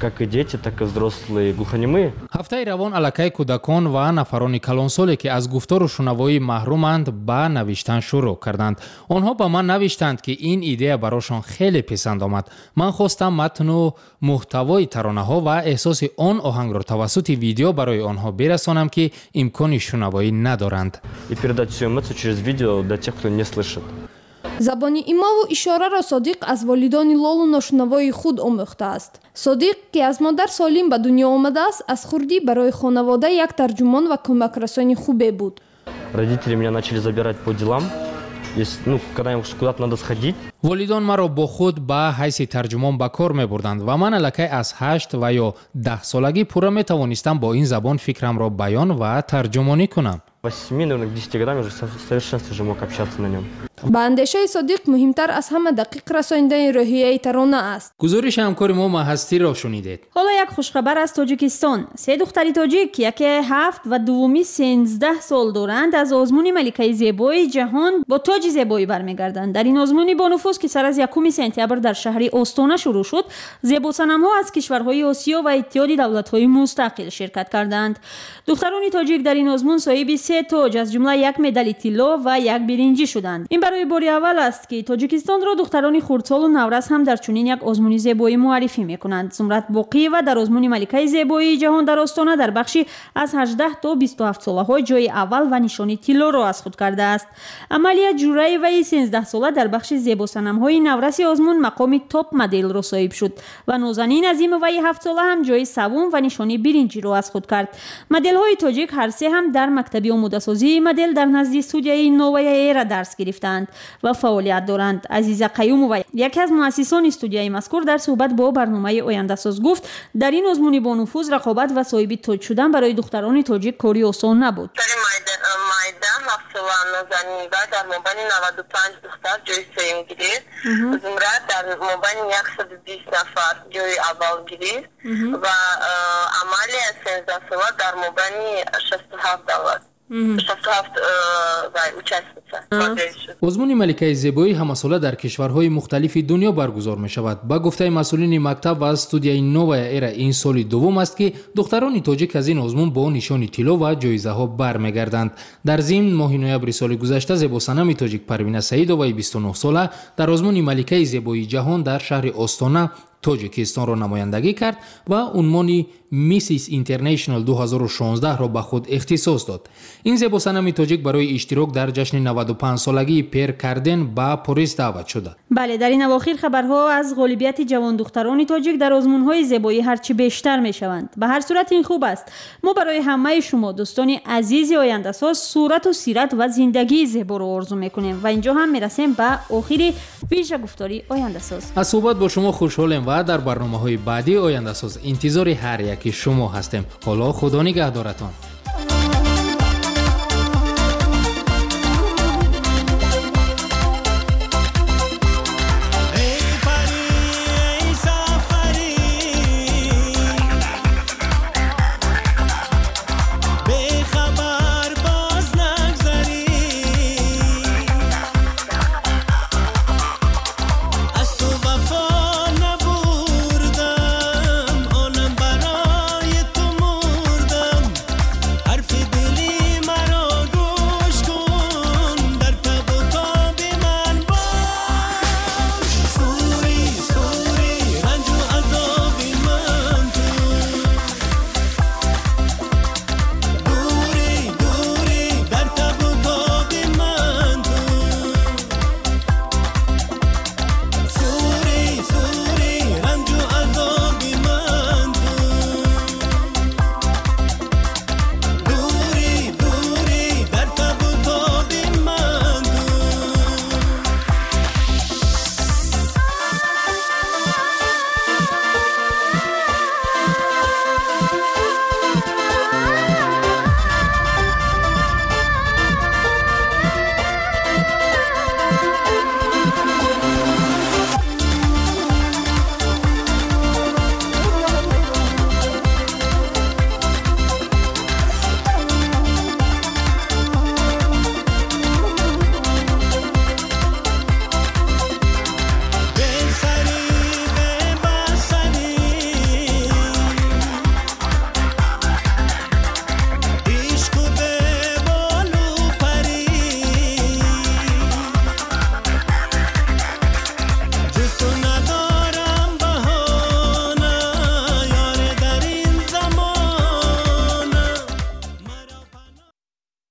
как и дети, так и взрослые глухонемые. ҳафтаи равон аллакай кӯдакон ва нафарони калонсоле ки аз гуфтору шунавоӣ маҳруманд ба навиштан шурӯъ карданд. онҳо ба ман навиштанд ки ин идея барошон хеле писанд омад. ман хостам матну муҳтавои таронаҳо ва эҳсоси он оҳангро тавассути видео барои онҳо бирасонам ки имкони шунавоӣ надоранд. И передать всю эмоцию через видео для тех, кто не слышит. забони имову ишораро содиқ аз волидони лолу ношунавои худ омӯхтааст. содиқ ки аз модар солим ба дунё омадааст, аз хурдӣ барои хонавода як тарҷумон ва кӯмакрасони хубе буд. Родители меня начали забирать по делам. Когда им куда-то надо сходить. волидон маро бо худ ба ҳайси тарҷумон ба кор мебурданд ва ман аллакай аз 8 ва ё 10 солагӣ пурра метавонистам бо ин забон фикрамро баён ва тарҷумонӣ кунам. 8, наверное, к 10 годам я уже в совершенстве уже мог общаться на нем. ба андешаи содиқ муҳимтар аз ҳама дақиқ расонидани роҳияи тарона аст. гузориши ҳамкори мо маҳастиро шунидед. ҳоло як хушхабар аз тоҷикистон. 3 духтари тоҷик яке 7 ва дуввуми 13 сол доранд аз озмуни маликаи зебоии ҷаҳон бо тоҷи зебоӣ бармегарданд. дар ин озмуни бонуфус ки сар аз 1 сентябр дар шаҳри остона шурӯъ шуд, зебосанамҳо аз кишварҳои осиё ва иттиҳоди давлатҳои мустақил ширкат карданд. духтарони тоҷик дар ин озмун соҳиби 3 тоҷ аз ҷумла 1 медали тилло ва 1 биринҷӣ шуданд. ин барои бори аввал аст ки тоҷикистонро духтарони хурдсолу наврас ҳам дар чунин як озмуни зебоӣ муаррифӣ мекунанд. зумрат боқиева дар озмуни маликаи зебоии ҷаҳон дар остона дар бахши аз 18 то 27 солаҳо ҷойи аввал ва нишони тиллоро аз худ кардааст. амалия ҷураеваи 13 сола дар бахши зебосанамҳои навраси озмун мақоми топ моделро соҳиб шуд ва нозанин азимоваи 7 сола ҳам ҷойи савум ва нишони биринҷиро аз худ кард. моделҳои тоҷик ҳар се ҳам дар мактаби омодасозии модел дар назди студияи новая эра дарс гирифтаанд ва фаъолият доранд. азиза қаюмова яке аз муассисони студияи мазкур дар суҳбат бо барномаи ояндасоз гуфт дар ин озмуни бонуфуз рақобат ва соҳиби тоҷ шудан барои духтарони тоҷик кори осон набуд. дар мобайни 95 духтар ҷойи сеюм гирифт. зумрат дар мобайни 120 нафар ҷойи аввал гирифт ва амалия 13 сола дар мобайни 67 давлат 67 участница. озмуни маликаи зебоӣ ҳамасола дар кишварҳои мухталифи дунё баргузор мешавад. ба гуфтаи масъулини мактаб ва студияи новая эра ин соли дуввум аст ки духтарони тоҷик аз ин озмун бо нишони тилло ва ҷоизаҳо бармегарданд. дар зимн моҳи ноябри соли гузашта зебосанами тоҷик парвина саидоваи 29 сола дар озмуни маликаи зебоии ҷаҳон дар шаҳри остона тоҷикистонро намояндагӣ кард ва унмони Mrs. International 2016-ро ба худ ихтисос дод. ин зебосанами тоҷик барои иштирок дар ҷашни 95-солагии Пер Карден ба Порис даъват шуда. бале, дар ин авохир хабарҳо аз ғолибияти ҷавондухтарони тоҷик дар озмунҳои зебоӣ ҳарчи бештар мешаванд. ба ҳар сурат ин хуб аст. мо барои ҳамаи шумо дӯстони азизи ояндасоз сурату сират ва зиндагии зеборо орзу мекунем ва инҷо ҳам мерасем ба охири вижа гуфтори ояндасоз. аз суҳбат бо шумо хушҳолем ва дар барномаҳои баъди ояндасоз интизори ҳар яки шумо ҳастем. ҳоло худо нигаҳдоратон.